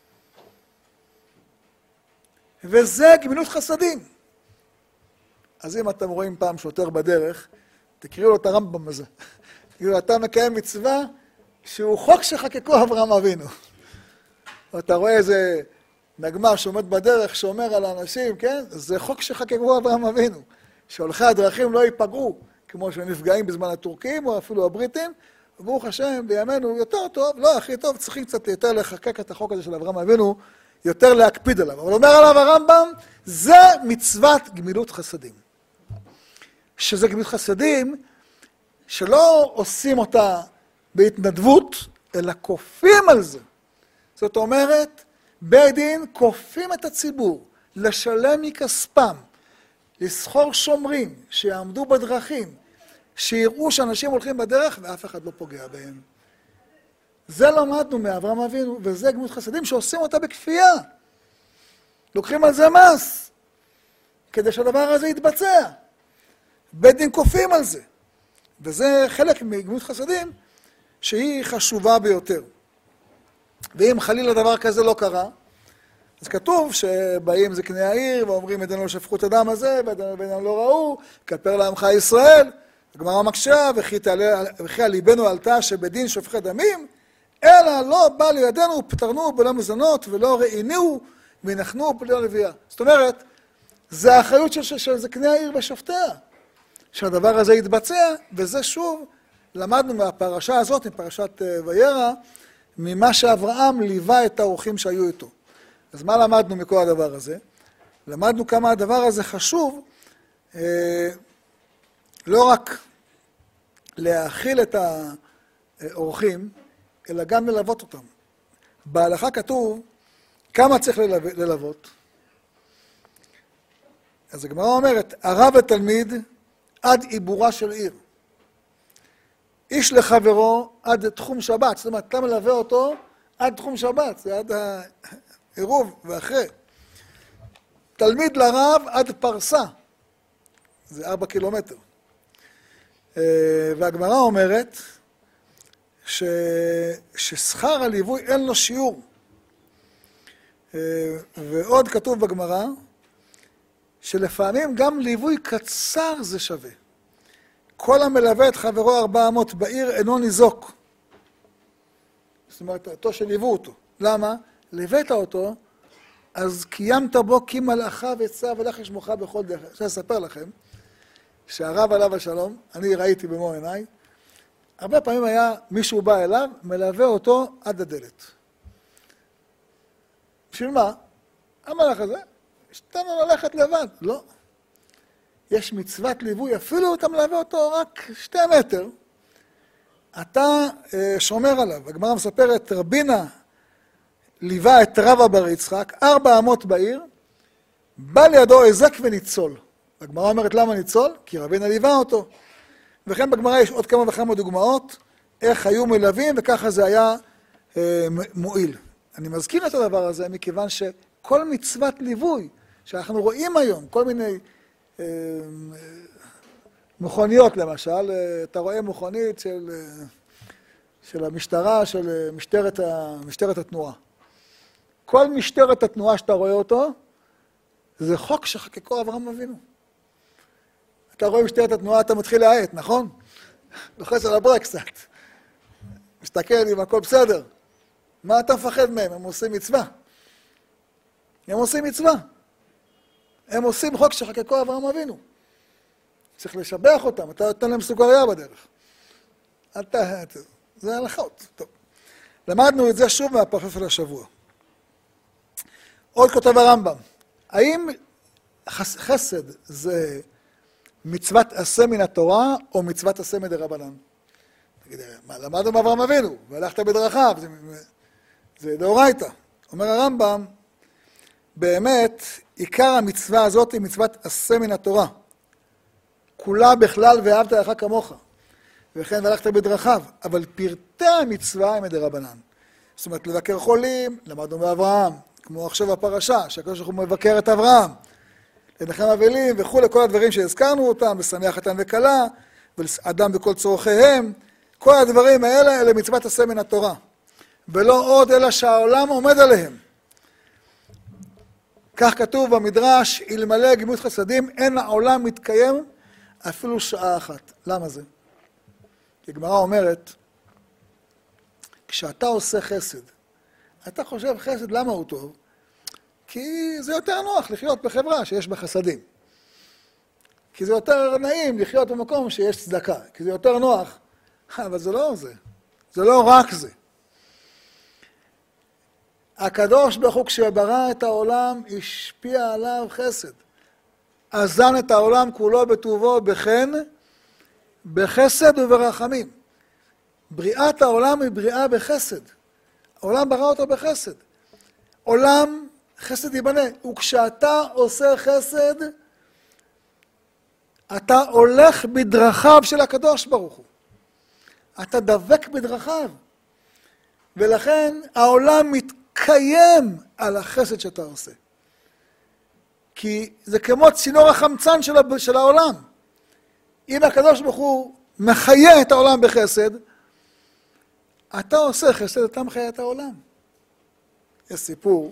וזה גמילות חסדים. אז אם אתם רואים פעם שוטר בדרך, תקראו לו את הרמב"ם הזה. תקראו, אתה מקיים מצווה שהוא חוק שחקקו אברהם אבינו. ואתה רואה איזה נגמ"ש שעומד בדרך, שאומר על האנשים, כן? זה חוק שחקקו אברהם אבינו. שהולכי הדרכים לא ייפגעו, כמו שנפגעים בזמן הטורקים או אפילו הבריטים. וברוך השם, בימינו יותר טוב, לא הכי טוב, צריכים קצת יותר לחקק את החוק הזה של אברהם אבינו, יותר להקפיד עליו. אבל אומר עליו הרמב"ם, זה מצוות גמילות חסדים. שזה גמילות חסדים, שלא עושים אותה בהתנדבות, אלא כופים על זה. זאת אומרת, בית דין כופים את הציבור, לשלם מכספם, לסחור שומרים, שיעמדו בדרכים, שיראו שאנשים הולכים בדרך ואף אחד לא פוגע בהם. זה למדנו מאברהם אבינו, וזה גמילות חסדים שעושים אותה בכפייה. לוקחים על זה מס, כדי שהדבר הזה יתבצע. בית דין כופים על זה. וזה חלק מגמילות חסדים שהיא חשובה ביותר. ואם חלילה דבר כזה לא קרה, אז כתוב שבאים זקני העיר ואומרים ידינו לא שפכו את הדם הזה, וידינו לא ראו, כפר לעמך ישראל. הגמרא מקשה, וכי על ליבנו עלתה שבדין שופכי דמים, אלא לא בא לידינו ופטרנו בלא מזונות ולא ראינו ונחנו בלא רבייה. זאת אומרת, זה האחריות של, של זקני העיר ושופטיה, שהדבר הזה יתבצע, וזה שוב למדנו מהפרשה הזאת, מפרשת וירא, ממה שאברהם ליווה את האורחים שהיו איתו. אז מה למדנו מכל הדבר הזה? למדנו כמה הדבר הזה חשוב, אה, לא רק להאכיל את האורחים, אלא גם ללוות אותם. בהלכה כתוב כמה צריך ללו... ללוות. אז הגמרא אומרת, הרב ותלמיד עד עיבורה של עיר. איש לחברו עד תחום שבת. זאת אומרת, אתה מלווה אותו עד תחום שבת, זה עד העירוב ואחרי. תלמיד לרב עד פרסה, זה ארבע קילומטר. והגמרא אומרת ש... ששכר הליווי אין לו שיעור. ועוד כתוב בגמרא שלפעמים גם ליווי קצר זה שווה. כל המלווה את חברו ארבע אמות בעיר אינו ניזוק. זאת אומרת, אותו שליוו אותו. למה? ליווית אותו, אז קיימת בו כי מלאכה וצא ולך ישמוך בכל דרך. עכשיו אספר לכם, שהרב עליו השלום, אני ראיתי במו עיניי, הרבה פעמים היה מישהו בא אליו, מלווה אותו עד הדלת. בשביל מה? המלאך הזה, שתנו ללכת לבד. לא. יש מצוות ליווי, אפילו אתה מלווה אותו רק שתי מטר, אתה אה, שומר עליו. הגמרא מספרת, רבינה ליווה את רבא בר יצחק, ארבע אמות בעיר, בא לידו היזק וניצול. הגמרא אומרת למה ניצול? כי רבינה ליווה אותו. וכן בגמרא יש עוד כמה וכמה דוגמאות, איך היו מלווים וככה זה היה אה, מועיל. אני מזכיר את הדבר הזה מכיוון שכל מצוות ליווי שאנחנו רואים היום, כל מיני אה, מכוניות למשל, אתה רואה מכונית של, של המשטרה, של משטרת, משטרת התנועה. כל משטרת התנועה שאתה רואה אותו, זה חוק שחקקו אברהם אבינו. אתה רואה משטרת התנועה, אתה מתחיל להאט, נכון? לוחץ על הברק קצת. מסתכל אם הכל בסדר. מה אתה מפחד מהם? הם עושים מצווה. הם עושים מצווה. הם עושים חוק שחקקו אברהם אבינו. צריך לשבח אותם, אתה נותן להם סוכריה בדרך. אתה, זה הלכות. טוב. למדנו את זה שוב מהפרשה של השבוע. עוד כותב הרמב"ם, האם חסד זה מצוות עשה מן התורה או מצוות עשה מדרבנן? תגיד, מה למדנו מאברהם אבינו והלכת בדרכיו, זה, זה דאורייתא. אומר הרמב"ם, באמת עיקר המצווה הזאת היא מצוות עשה מן התורה. כולה בכלל ואהבת לך כמוך. וכן והלכת בדרכיו, אבל פרטי המצווה הם מדרבנן. זאת אומרת, לבקר חולים, למדנו מאברהם, כמו עכשיו הפרשה, שהקדוש ברוך הוא מבקר את אברהם, לנחם אבלים וכו', כל הדברים שהזכרנו אותם, ושמח חתן וכלה, ואדם בכל צורכיהם, כל הדברים האלה אלה מצוות עשה מן התורה. ולא עוד אלא שהעולם עומד עליהם. כך כתוב במדרש, אלמלא גמילות חסדים, אין העולם מתקיים אפילו שעה אחת. למה זה? כי הגמרא אומרת, כשאתה עושה חסד, אתה חושב חסד למה הוא טוב? כי זה יותר נוח לחיות בחברה שיש בה חסדים. כי זה יותר נעים לחיות במקום שיש צדקה. כי זה יותר נוח. אבל זה לא זה. זה לא רק זה. הקדוש ברוך הוא כשברא את העולם השפיע עליו חסד. אזן את העולם כולו בטובו בחן, בחסד וברחמים. בריאת העולם היא בריאה בחסד. העולם ברא אותו בחסד. עולם חסד ייבנה. וכשאתה עושה חסד, אתה הולך בדרכיו של הקדוש ברוך הוא. אתה דבק בדרכיו. ולכן העולם מתקיים על החסד שאתה עושה. כי זה כמו צינור החמצן של העולם. אם הקדוש ברוך הוא מחיה את העולם בחסד, אתה עושה חסד, אתה מחיה את העולם. יש סיפור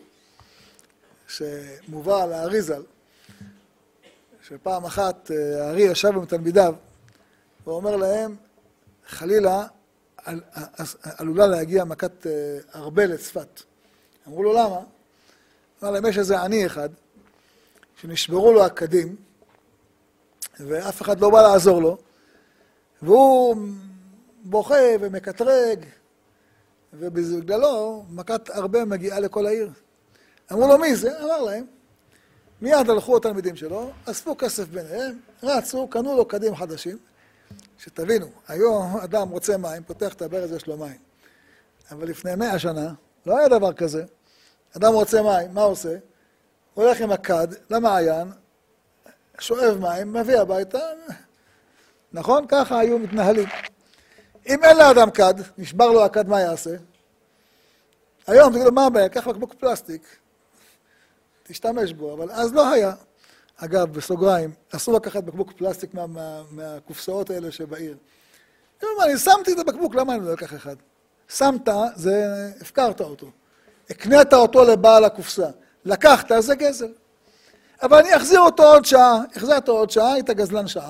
שמובא על הארי ז"ל, שפעם אחת הארי ישב עם תלמידיו, ואומר להם, חלילה, על, עלולה להגיע מכת הרבה לצפת. אמרו לו, למה? אמר להם, יש איזה עני אחד, שנשברו לו הקדים, ואף אחד לא בא לעזור לו, והוא בוכה ומקטרג, ובגללו מכת הרבה מגיעה לכל העיר. אמרו לו, מי זה? אמר להם. מיד הלכו התלמידים שלו, אספו כסף ביניהם, רצו, קנו לו קדים חדשים, שתבינו, היום אדם רוצה מים, פותח את הברז, יש לו מים. אבל לפני מאה שנה, לא היה דבר כזה. אדם רוצה מים, מה עושה? הולך עם הכד למעיין, שואב מים, מביא הביתה, נכון? ככה היו מתנהלים. אם אין לאדם כד, נשבר לו הכד, מה יעשה? היום, תגידו, מה הבעיה? קח בקבוק פלסטיק, תשתמש בו, אבל אז לא היה. אגב, בסוגריים, אסור לקחת בקבוק פלסטיק מה, מה, מהקופסאות האלה שבעיר. אני שמתי את הבקבוק, למה אני לא לקח אחד? שמת, זה, הפקרת אותו. הקנית אותו לבעל הקופסה. לקחת, זה גזל. אבל אני אחזיר אותו עוד שעה, החזרת עוד שעה, היית גזלן שעה.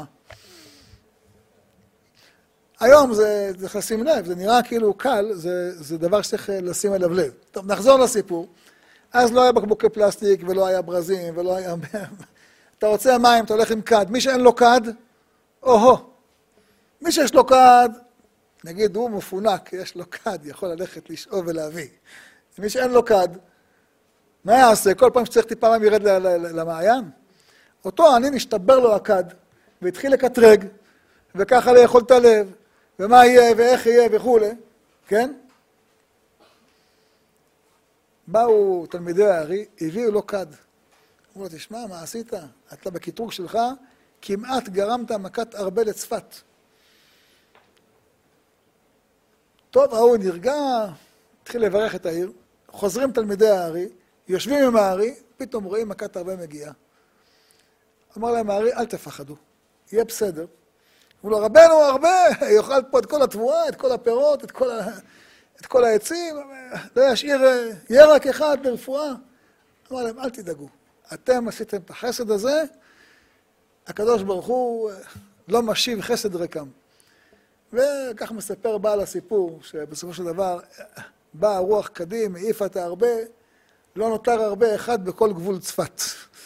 היום זה, צריך לשים לב, זה נראה כאילו קל, זה, זה דבר שצריך לשים אליו לב. טוב, נחזור לסיפור. אז לא היה בקבוקי פלסטיק, ולא היה ברזים, ולא היה... אתה רוצה מים, אתה הולך עם כד. מי שאין לו כד, או-הו. מי שיש לו כד, נגיד הוא מפונק, יש לו כד, יכול ללכת לשאוב ולהביא. מי שאין לו כד, מה יעשה? כל פעם שצריך טיפה מים ירד למעיין? אותו אני נשתבר לו הכד, והתחיל לקטרג, וככה לאכול את הלב, ומה יהיה, ואיך יהיה, וכו', כן? באו תלמידי הארי, הביאו לו כד. אמרו לו, תשמע, מה עשית? אתה בקטרוג שלך, כמעט גרמת מכת הרבה לצפת. טוב, ההוא נרגע, התחיל לברך את העיר, חוזרים תלמידי הארי, יושבים עם הארי, פתאום רואים מכת הרבה מגיעה. אמר להם הארי, אל תפחדו, יהיה בסדר. אמרו לו, רבנו הרבה, יאכל פה את כל התבואה, את כל הפירות, את כל, ה... את כל העצים, לא ישאיר, יהיה רק אחד ברפואה. אמר להם, אל תדאגו, אתם עשיתם את החסד הזה, הקדוש ברוך הוא לא משיב חסד ריקם. וכך מספר בעל הסיפור, שבסופו של דבר באה רוח קדים, העיפה את הרבה, לא נותר הרבה אחד בכל גבול צפת.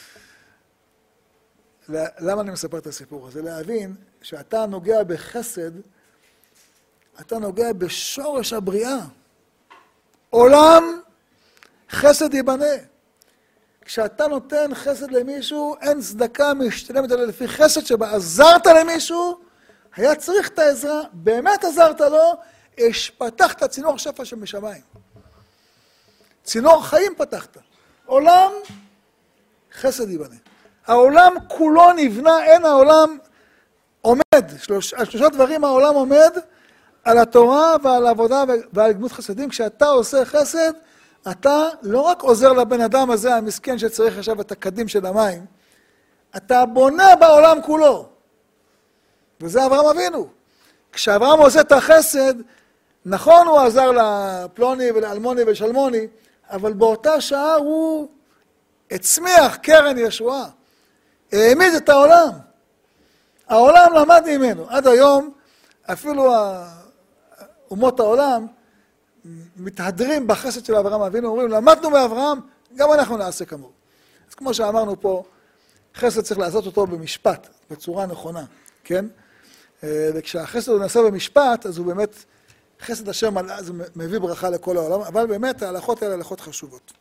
למה אני מספר את הסיפור הזה? להבין שאתה נוגע בחסד, אתה נוגע בשורש הבריאה. עולם חסד ייבנה. כשאתה נותן חסד למישהו, אין צדקה משתלמת אלא לפי חסד שבה עזרת למישהו, היה צריך את העזרה, באמת עזרת לו, פתחת צינור שפע שמשמיים. צינור חיים פתחת. עולם חסד ייבנה. העולם כולו נבנה, אין העולם עומד. שלוש, על שלושה דברים העולם עומד, על התורה ועל העבודה ועל גמות חסדים. כשאתה עושה חסד, אתה לא רק עוזר לבן אדם הזה, המסכן שצריך עכשיו את הקדים של המים, אתה בונה בעולם כולו. וזה אברהם אבינו. כשאברהם עושה את החסד, נכון הוא עזר לפלוני ולאלמוני ולשלמוני, אבל באותה שעה הוא הצמיח קרן ישועה, העמיד את העולם. העולם למד ממנו. עד היום אפילו אומות העולם מתהדרים בחסד של אברהם אבינו, אומרים, למדנו מאברהם, גם אנחנו נעשה כמוהו. אז כמו שאמרנו פה, חסד צריך לעשות אותו במשפט, בצורה נכונה, כן? וכשהחסד הוא נעשה במשפט, אז הוא באמת, חסד אשר מלא, אז הוא מביא ברכה לכל העולם, אבל באמת ההלכות האלה הלכות חשובות.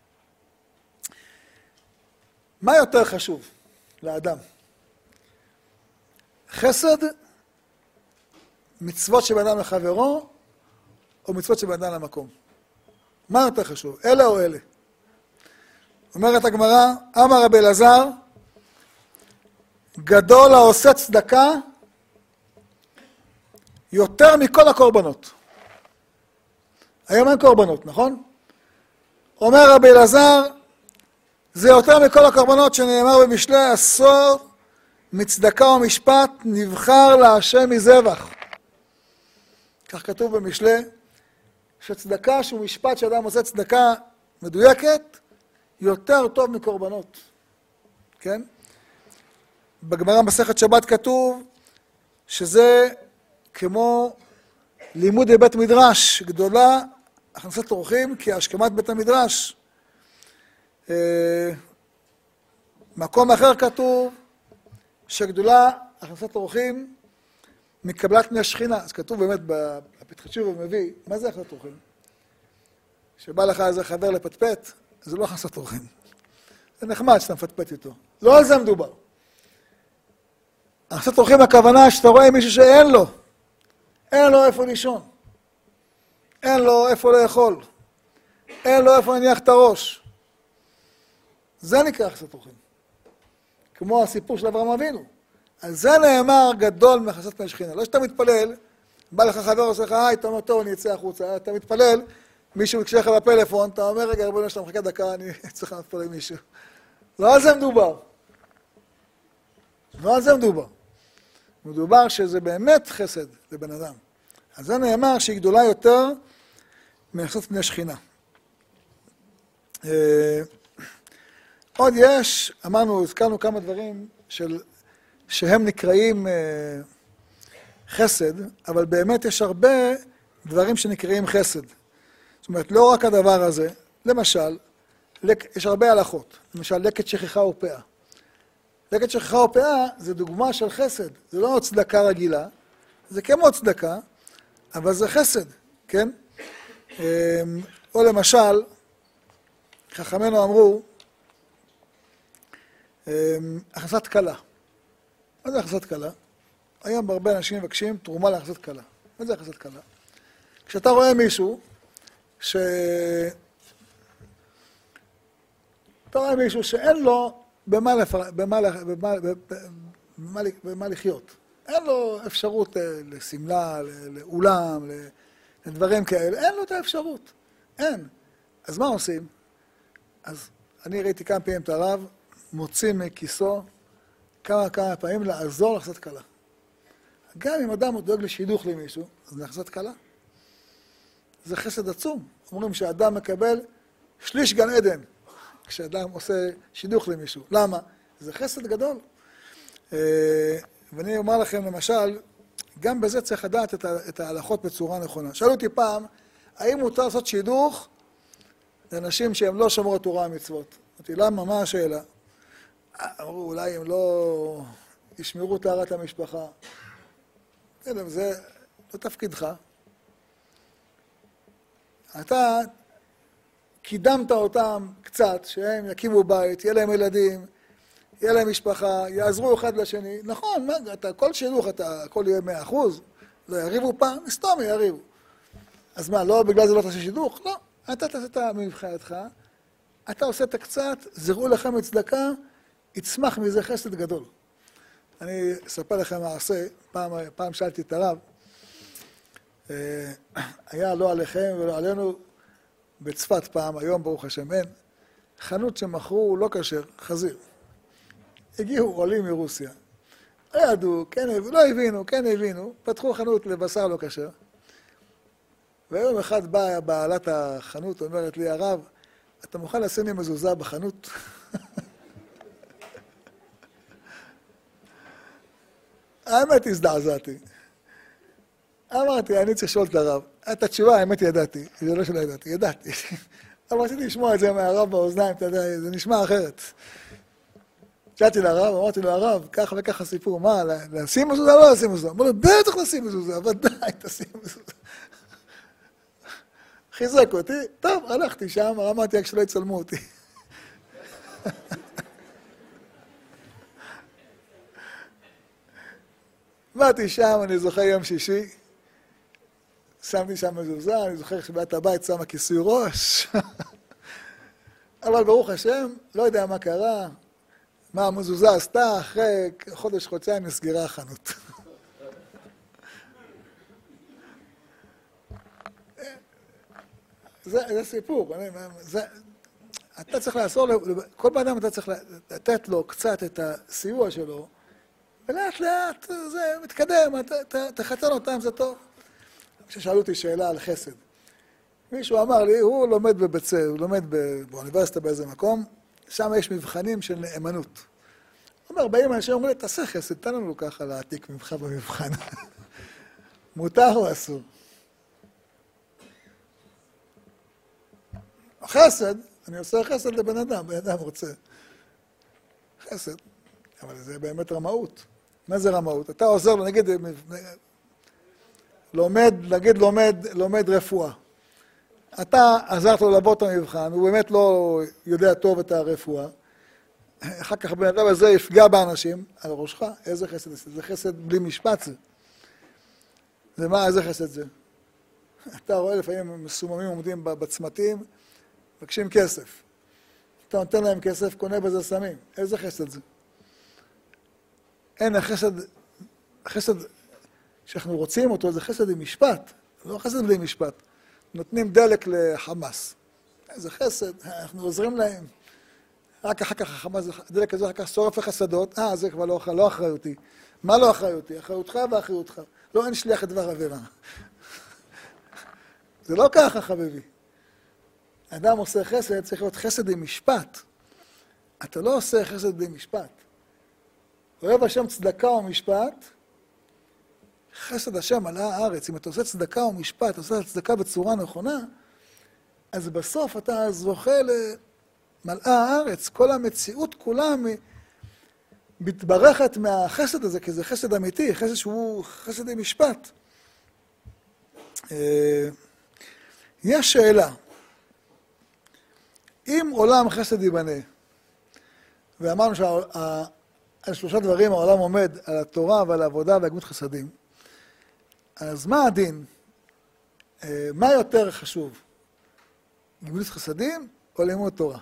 מה יותר חשוב לאדם? חסד, מצוות שבין אדם לחברו, או מצוות שבין אדם למקום? מה יותר חשוב? אלה או אלה? אומרת הגמרא, אמר רבי אלעזר, גדול העושה צדקה יותר מכל הקורבנות. היום אין קורבנות, נכון? אומר רבי אלעזר, זה יותר מכל הקורבנות שנאמר במשלי, עשור מצדקה ומשפט נבחר להשם מזבח. כך כתוב במשלי, שצדקה שהוא משפט שאדם עושה צדקה מדויקת, יותר טוב מקורבנות. כן? בגמרא מסכת שבת כתוב שזה כמו לימוד בבית מדרש, גדולה הכנסת אורחים כהשכמת בית המדרש. מקום אחר כתוב שגדולה הכנסת אורחים מקבלת פני השכינה. אז כתוב באמת בפתחי תשובה מביא, מה זה הכנסת אורחים? שבא לך איזה חבר לפטפט, זה לא הכנסת אורחים. זה נחמד שאתה מפטפט איתו. לא על זה מדובר. הכנסת אורחים הכוונה שאתה רואה מישהו שאין לו. אין לו איפה לישון. אין לו איפה לאכול. אין לו איפה להניח את הראש. זה נקרא הכנסת אורחים. כמו הסיפור של אברהם אבינו. על זה נאמר גדול מחסד פני השכינה. לא שאתה מתפלל, בא לך חבר עושה לך, היי, אתה אומר, טוב, אני אצא החוצה. אתה מתפלל, מישהו יקשה לך בפלאפון, אתה אומר, רגע, רבונו שאתה מחכה דקה, אני צריך להתפלל מישהו. לא על זה מדובר. לא על זה מדובר. מדובר שזה באמת חסד לבן אדם. אז זה נאמר שהיא גדולה יותר מחסד פני השכינה. עוד יש, אמרנו, הזכרנו כמה דברים של, שהם נקראים חסד, אבל באמת יש הרבה דברים שנקראים חסד. זאת אומרת, לא רק הדבר הזה, למשל, יש הרבה הלכות, למשל, לקט שכחה ופאה. לקט שכחה ופאה זה דוגמה של חסד, זה לא צדקה רגילה, זה כמו צדקה, אבל זה חסד, כן? או למשל, חכמינו אמרו, הכנסת כלה. מה זה הכנסת כלה? היום הרבה אנשים מבקשים תרומה להכנסת כלה. מה זה הכנסת כלה? כשאתה רואה מישהו, ש... אתה רואה מישהו שאין לו במה, לפר... במה... במה... במה... במה לחיות. אין לו אפשרות לסמלה, לאולם, לדברים כאלה. אין לו את האפשרות. אין. אז מה עושים? אז אני ראיתי כמה פעמים את הרב, מוצאים מכיסו כמה כמה פעמים לעזור להכנסת כלה. גם אם אדם דואג לשידוך למישהו, אז להכנסת כלה. זה חסד עצום. אומרים שהאדם מקבל שליש גן עדן, כשאדם עושה שידוך למישהו. למה? זה חסד גדול. ואני אומר לכם, למשל, גם בזה צריך לדעת את ההלכות בצורה נכונה. שאלו אותי פעם, האם מותר לעשות שידוך לאנשים שהם לא שמרו תורה ומצוות? אמרתי, למה? מה השאלה? אמרו, אולי הם לא ישמרו טהרת המשפחה. כן, זה לא תפקידך. אתה קידמת אותם קצת, שהם יקימו בית, יהיה להם ילדים, יהיה להם משפחה, יעזרו אחד לשני. נכון, מה, אתה, כל שידוך, אתה, הכל יהיה מאה אחוז, לא יריבו פעם, מסתום יריבו. אז מה, לא, בגלל זה לא תעשה שידוך? לא, אתה תעשה את מבחינתך, אתה עושה את הקצת, זרעו לכם מצדקה, יצמח מזה חסד גדול. אני אספר לכם מעשה, פעם, פעם שאלתי את הרב, היה לא עליכם ולא עלינו, בצפת פעם, היום ברוך השם אין, חנות שמכרו לא כשר, חזיר. הגיעו עולים מרוסיה. לא ידעו, כן הבינו, לא הבינו, כן הבינו, פתחו חנות לבשר לא כשר. ויום אחד באה בעלת החנות, אומרת לי, הרב, אתה מוכן לשים לי מזוזה בחנות? האמת הזדעזעתי. אמרתי, אני צריך לשאול את הרב. את התשובה, האמת ידעתי. זה לא שלא ידעתי, ידעתי. אבל רציתי לשמוע את זה מהרב באוזניים, אתה יודע, זה נשמע אחרת. שאלתי לרב, אמרתי לו, הרב, ככה וככה סיפור, מה, לשים מזוזה או לא לשים מזוזה? אמרו לו, בטח לשים מזוזה, ודאי, תשים מזוזה. חיזק אותי, טוב, הלכתי שם, אמרתי רק שלא יצלמו אותי. באתי שם, אני זוכר יום שישי, שמתי שם מזוזה, אני זוכר שבאת הבית שמה כיסוי ראש. אבל ברוך השם, לא יודע מה קרה, מה המזוזה עשתה, אחרי חודש, חודשיים נסגרה החנות. זה, זה סיפור, זה, אתה צריך לעזור, כל בן אדם אתה צריך לתת לו קצת את הסיוע שלו, ולאט לאט זה מתקדם, תחתן אותם, זה טוב. כששאלו אותי שאלה על חסד, מישהו אמר לי, הוא לומד בבית ספר, הוא לומד באוניברסיטה באיזה מקום, שם יש מבחנים של נאמנות. הוא אומר, באים אנשים, אומרים לי, תעשה חסד, תן לנו ככה להעתיק ממך במבחן. מותר או אסור? חסד, אני עושה חסד לבן אדם, בן אדם רוצה חסד, אבל זה באמת רמאות. מה זה רמאות? אתה עוזר לו, נגיד, לומד, נגיד, לומד, לומד רפואה. אתה עזרת לו לעבור את המבחן, הוא באמת לא יודע טוב את הרפואה. אחר כך הבן אדם הזה יפגע באנשים, על ראשך, איזה חסד זה? זה חסד בלי משפט זה. זה מה, איזה חסד זה? אתה רואה לפעמים מסוממים עומדים בצמתים, מבקשים כסף. אתה נותן להם כסף, קונה בזה סמים. איזה חסד זה? אין, החסד, החסד שאנחנו רוצים אותו, זה חסד עם משפט. לא חסד בלי משפט. נותנים דלק לחמאס. איזה חסד, אנחנו עוזרים להם. רק אחר כך החמאס, הדלק הזה אחר כך שורף לחסדות. אה, זה כבר לא, לא אחריותי. מה לא אחריותי? אחריותך ואחריותך. לא, אין שליח את דבר עבירה. זה לא ככה, חביבי. אדם עושה חסד, צריך להיות חסד עם משפט. אתה לא עושה חסד בלי משפט. אוהב השם צדקה ומשפט, חסד השם עלה הארץ. אם אתה עושה צדקה ומשפט, אתה עושה צדקה בצורה נכונה, אז בסוף אתה זוכה למלאה הארץ. כל המציאות כולה מתברכת מהחסד הזה, כי זה חסד אמיתי, חסד שהוא חסד עם משפט. יש שאלה. אם עולם חסד ייבנה, ואמרנו שעל שלושה דברים העולם עומד, על התורה ועל העבודה והגמות חסדים, אז מה הדין? מה יותר חשוב? גמות חסדים או לימוד תורה?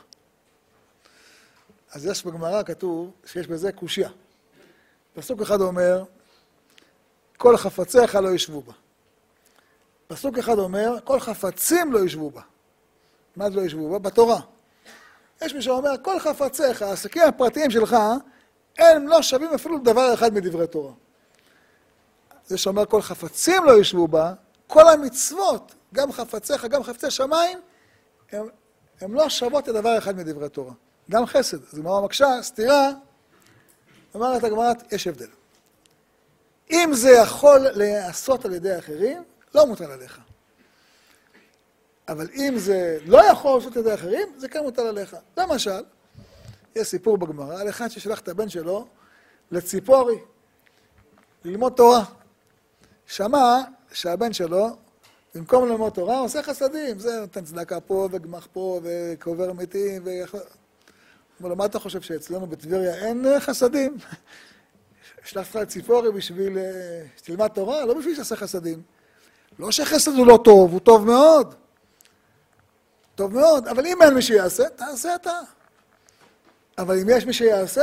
אז יש בגמרא כתוב שיש בזה קושיה. פסוק אחד אומר, כל חפציך לא ישבו בה. פסוק אחד אומר, כל חפצים לא ישבו בה. מה זה לא ישבו בה? בתורה. יש מי שאומר, כל חפציך, העסקים הפרטיים שלך, הם לא שווים אפילו דבר אחד מדברי תורה. זה שאומר, כל חפצים לא ישבו בה, כל המצוות, גם חפציך, גם חפצי שמיים, הם, הם לא שוות לדבר אחד מדברי תורה. גם חסד. אז גמרא מקשה, סתירה, אומרת הגמרא, יש הבדל. אם זה יכול להיעשות על ידי אחרים, לא מוטל עליך. אבל אם זה לא יכול לעשות על ידי אחרים, זה כן מוטל עליך. למשל, יש סיפור בגמרא על אחד ששלח את הבן שלו לציפורי, ללמוד תורה. שמע שהבן שלו, במקום ללמוד תורה, עושה חסדים. זה נותן צדקה פה וגמח פה וקובר מתים. אמר לו, מה אתה חושב שאצלנו בטבריה אין חסדים? שלח אותך לציפורי בשביל שתלמד תורה? לא בשביל שעשה חסדים. לא שחסד הוא לא טוב, הוא טוב מאוד. טוב מאוד, אבל אם אין מי שיעשה, תעשה אתה. אבל אם יש מי שיעשה,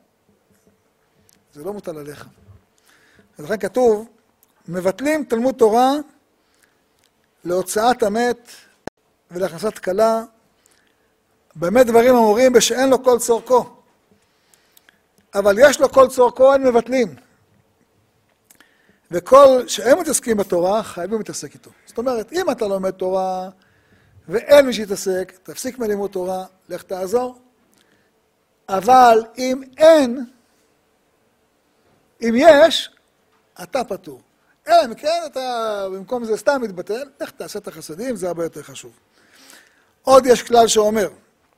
זה לא מוטל עליך. אז לכן כתוב, מבטלים תלמוד תורה להוצאת המת ולהכנסת כלה, באמת דברים אמורים בשאין לו כל צורכו. אבל יש לו כל צורכו, אין מבטלים. וכל שהם מתעסקים בתורה, חייבים להתעסק איתו. זאת אומרת, אם אתה לומד תורה ואין מי שיתעסק, תפסיק מלימוד תורה, לך תעזור. אבל אם אין, אם יש, אתה פטור. אלא אם כן, אתה במקום זה סתם מתבטל, לך תעשה את החסדים, זה הרבה יותר חשוב. עוד יש כלל שאומר,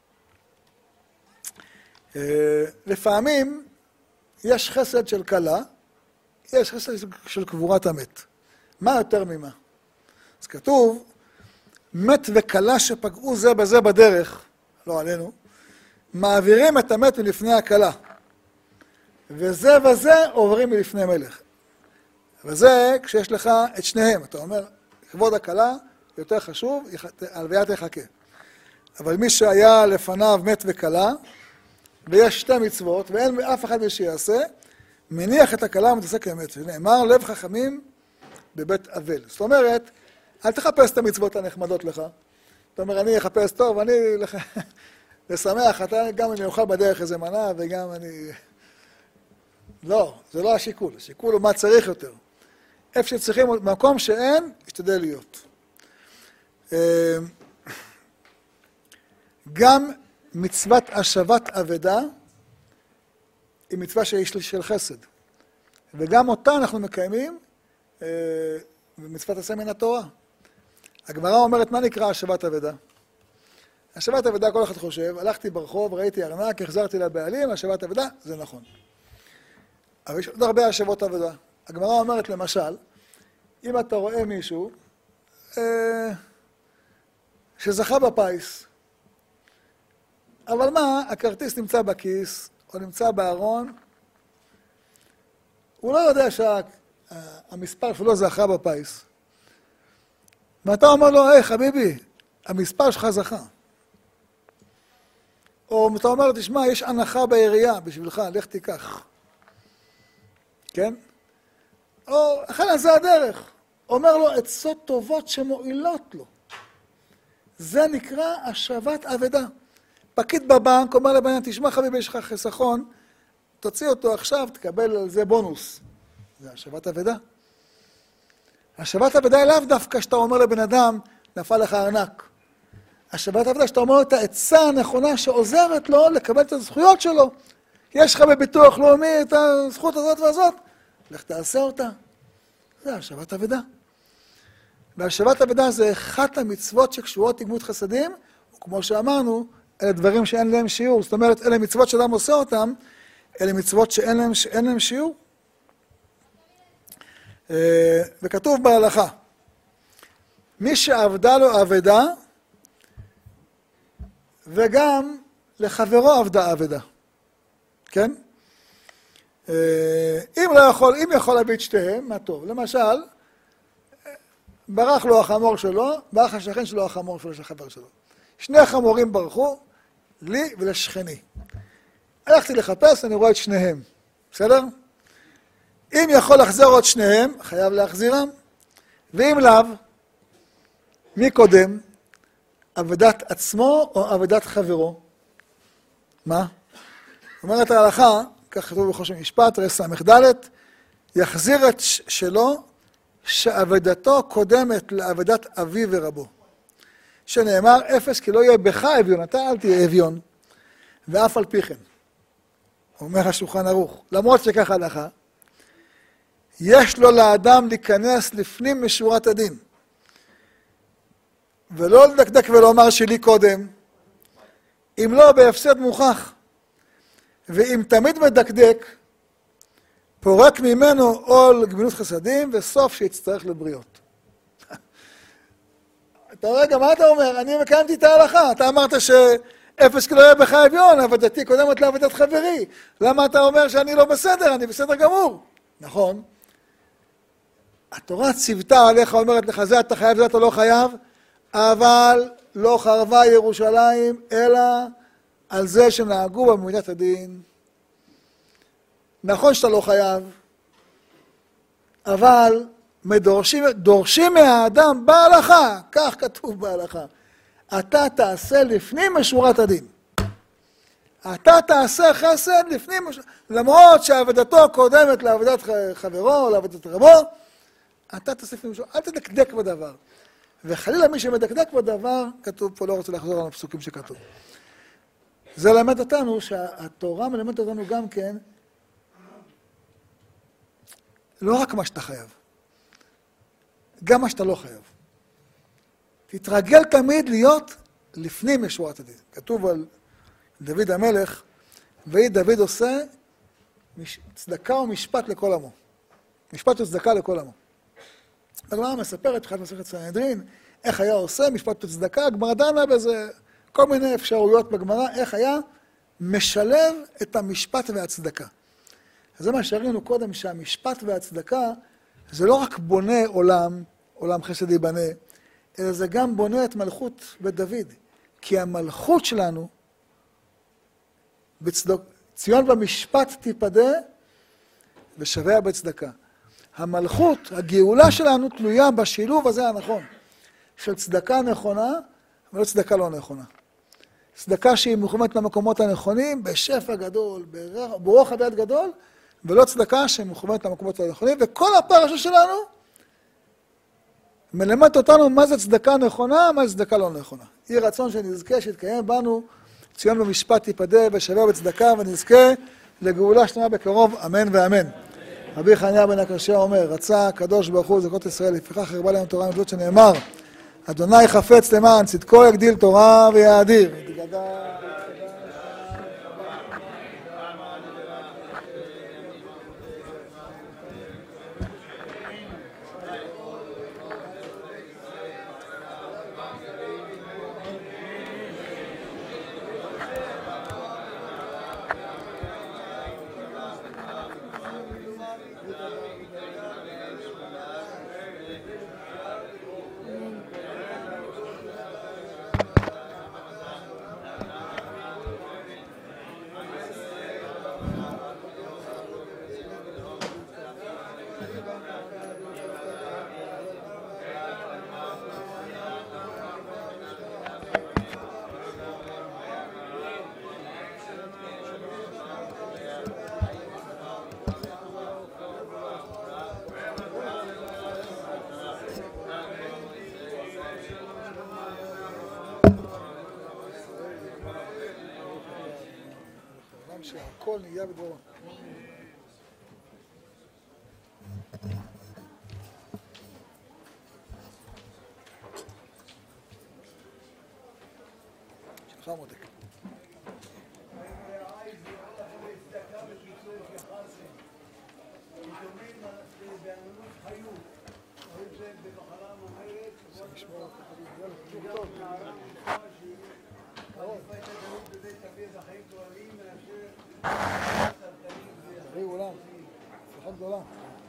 לפעמים יש חסד של כלה, יש חסד של קבורת המת. מה יותר ממה? אז כתוב, מת וכלה שפגעו זה בזה בדרך, לא עלינו, מעבירים את המת מלפני הכלה. וזה וזה עוברים מלפני מלך. וזה כשיש לך את שניהם. אתה אומר, כבוד הכלה יותר חשוב, הלוויה תחכה. אבל מי שהיה לפניו מת וכלה, ויש שתי מצוות, ואין אף אחד מי שיעשה, מניח את הכלה ומתעסק למת. נאמר, לב חכמים בבית אבל. זאת אומרת, אל תחפש את המצוות הנחמדות לך. זאת אומרת, אני אחפש טוב, אני לשמח, אתה גם אני אוכל בדרך איזה מנה, וגם אני... לא, זה לא השיקול. השיקול הוא מה צריך יותר. איפה שצריכים, במקום שאין, ישתדל להיות. גם מצוות השבת אבדה היא מצווה של חסד. וגם אותה אנחנו מקיימים במצוות עשה מן התורה. הגמרא אומרת, מה נקרא השבת אבדה? השבת אבדה, כל אחד חושב, הלכתי ברחוב, ראיתי ארנק, החזרתי לבעלים, השבת אבדה, זה נכון. אבל יש עוד הרבה השבות אבדה. הגמרא אומרת, למשל, אם אתה רואה מישהו אה, שזכה בפיס, אבל מה, הכרטיס נמצא בכיס, או נמצא בארון, הוא לא יודע שהמספר שלו זכה בפיס. ואתה אומר לו, היי חביבי, המספר שלך זכה. או אתה אומר לו, תשמע, יש הנחה בעירייה בשבילך, לך תיקח. כן? או, אחלה, זה הדרך. אומר לו, עצות טובות שמועילות לו. זה נקרא השבת אבדה. פקיד בבנק אומר לבן, תשמע חביבי, יש לך חיסכון, תוציא אותו עכשיו, תקבל על זה בונוס. זה השבת אבדה. השבת אבדה אליו דווקא שאתה אומר לבן אדם, נפל לך ארנק. השבת אבדה שאתה אומר לו את העצה הנכונה שעוזרת לו לקבל את הזכויות שלו. יש לך בביטוח לאומי את הזכות הזאת והזאת, לך תעשה אותה. זה השבת אבדה. והשבת אבדה זה אחת המצוות שקשורות לגמות חסדים, וכמו שאמרנו, אלה דברים שאין להם שיעור. זאת אומרת, אלה מצוות שאדם עושה אותם, אלה מצוות שאין להם, שאין להם שיעור. וכתוב בהלכה, מי שעבדה לו אבדה, וגם לחברו עבדה אבדה. כן? אם לא יכול, אם יכול להביא את שתיהם, מה טוב. למשל, ברח לו החמור שלו, ברח השכן שלו החמור שלו, של החבר שלו. שני חמורים ברחו, לי ולשכני. הלכתי לחפש, אני רואה את שניהם. בסדר? אם יכול לחזור עוד שניהם, חייב להחזירם. ואם לאו, מי קודם? עבדת עצמו או עבדת חברו? מה? אומרת ההלכה, כך כתוב בחושן משפט, רס"ד, יחזיר את שלו שעבדתו קודמת לעבדת אבי ורבו. שנאמר, אפס כי לא יהיה בך אביון, אתה אל תהיה אביון. ואף על פי כן, אומר השולחן ערוך, למרות שכך הלכה, יש לו לאדם להיכנס לפנים משורת הדין. ולא לדקדק ולומר שלי קודם, אם לא בהפסד מוכח. ואם תמיד מדקדק, פורק ממנו עול גמילות חסדים, וסוף שיצטרך לבריות. אתה רגע, מה אתה אומר? אני מקיימתי את ההלכה. אתה אמרת שאפס כלא יהיה בך אביון, עבדתי קודמת לעבדת חברי. למה אתה אומר שאני לא בסדר? אני בסדר גמור. נכון. התורה ציוותה עליך, אומרת לך, זה אתה חייב, זה אתה לא חייב, אבל לא חרבה ירושלים, אלא על זה שנהגו במידת הדין. נכון שאתה לא חייב, אבל מדורשים, דורשים מהאדם בהלכה, כך כתוב בהלכה, אתה תעשה לפנים משורת הדין. אתה תעשה חסד לפנים משורת, למרות שעבדתו קודמת לעבדת חברו או לעבדת רבו, אתה תעשה לפנים משורת, אל תדקדק בדבר. וחלילה מי שמדקדק בדבר, כתוב פה, לא רוצה לחזור על הפסוקים שכתוב. זה למד אותנו, שהתורה מלמד אותנו גם כן, לא רק מה שאתה חייב, גם מה שאתה לא חייב. תתרגל תמיד להיות לפנים משורת הדין. כתוב על דוד המלך, ויהי דוד עושה צדקה ומשפט לכל עמו. משפט וצדקה לכל עמו. הגמרא מספרת, אחת מסכת סנהדרין, איך היה עושה משפט וצדקה, הגמרא דנה בזה, כל מיני אפשרויות בגמרא, איך היה משלב את המשפט והצדקה. אז זה מה שראינו קודם, שהמשפט והצדקה, זה לא רק בונה עולם, עולם חסד ייבנה, אלא זה גם בונה את מלכות בית דוד. כי המלכות שלנו, בצדוק, ציון במשפט תיפדה, ושביה בצדקה. המלכות, הגאולה שלנו, תלויה בשילוב הזה הנכון, של צדקה נכונה, ולא צדקה לא נכונה. צדקה שהיא מוכוונת למקומות הנכונים, בשפע גדול, ברוח הביד גדול, ולא צדקה שהיא מוכוונת למקומות הנכונים, וכל הפרשה שלנו מלמד אותנו מה זה צדקה נכונה, מה זה צדקה לא נכונה. יהי רצון שנזכה שיתקיים בנו, ציון במשפט תיפדה ושביה בצדקה, ונזכה לגאולה שלמה בקרוב, אמן ואמן. רבי חניה בן הקשיא אומר, רצה הקדוש ברוך הוא זכות ישראל, לפיכך הרבה להם תורה ומצוות שנאמר, אדוני חפץ למען צדקו יגדיל תורה ויאדיר. שהכל נהיה בדברו. שלך מותק. בריא אולם, שמחה גדולה.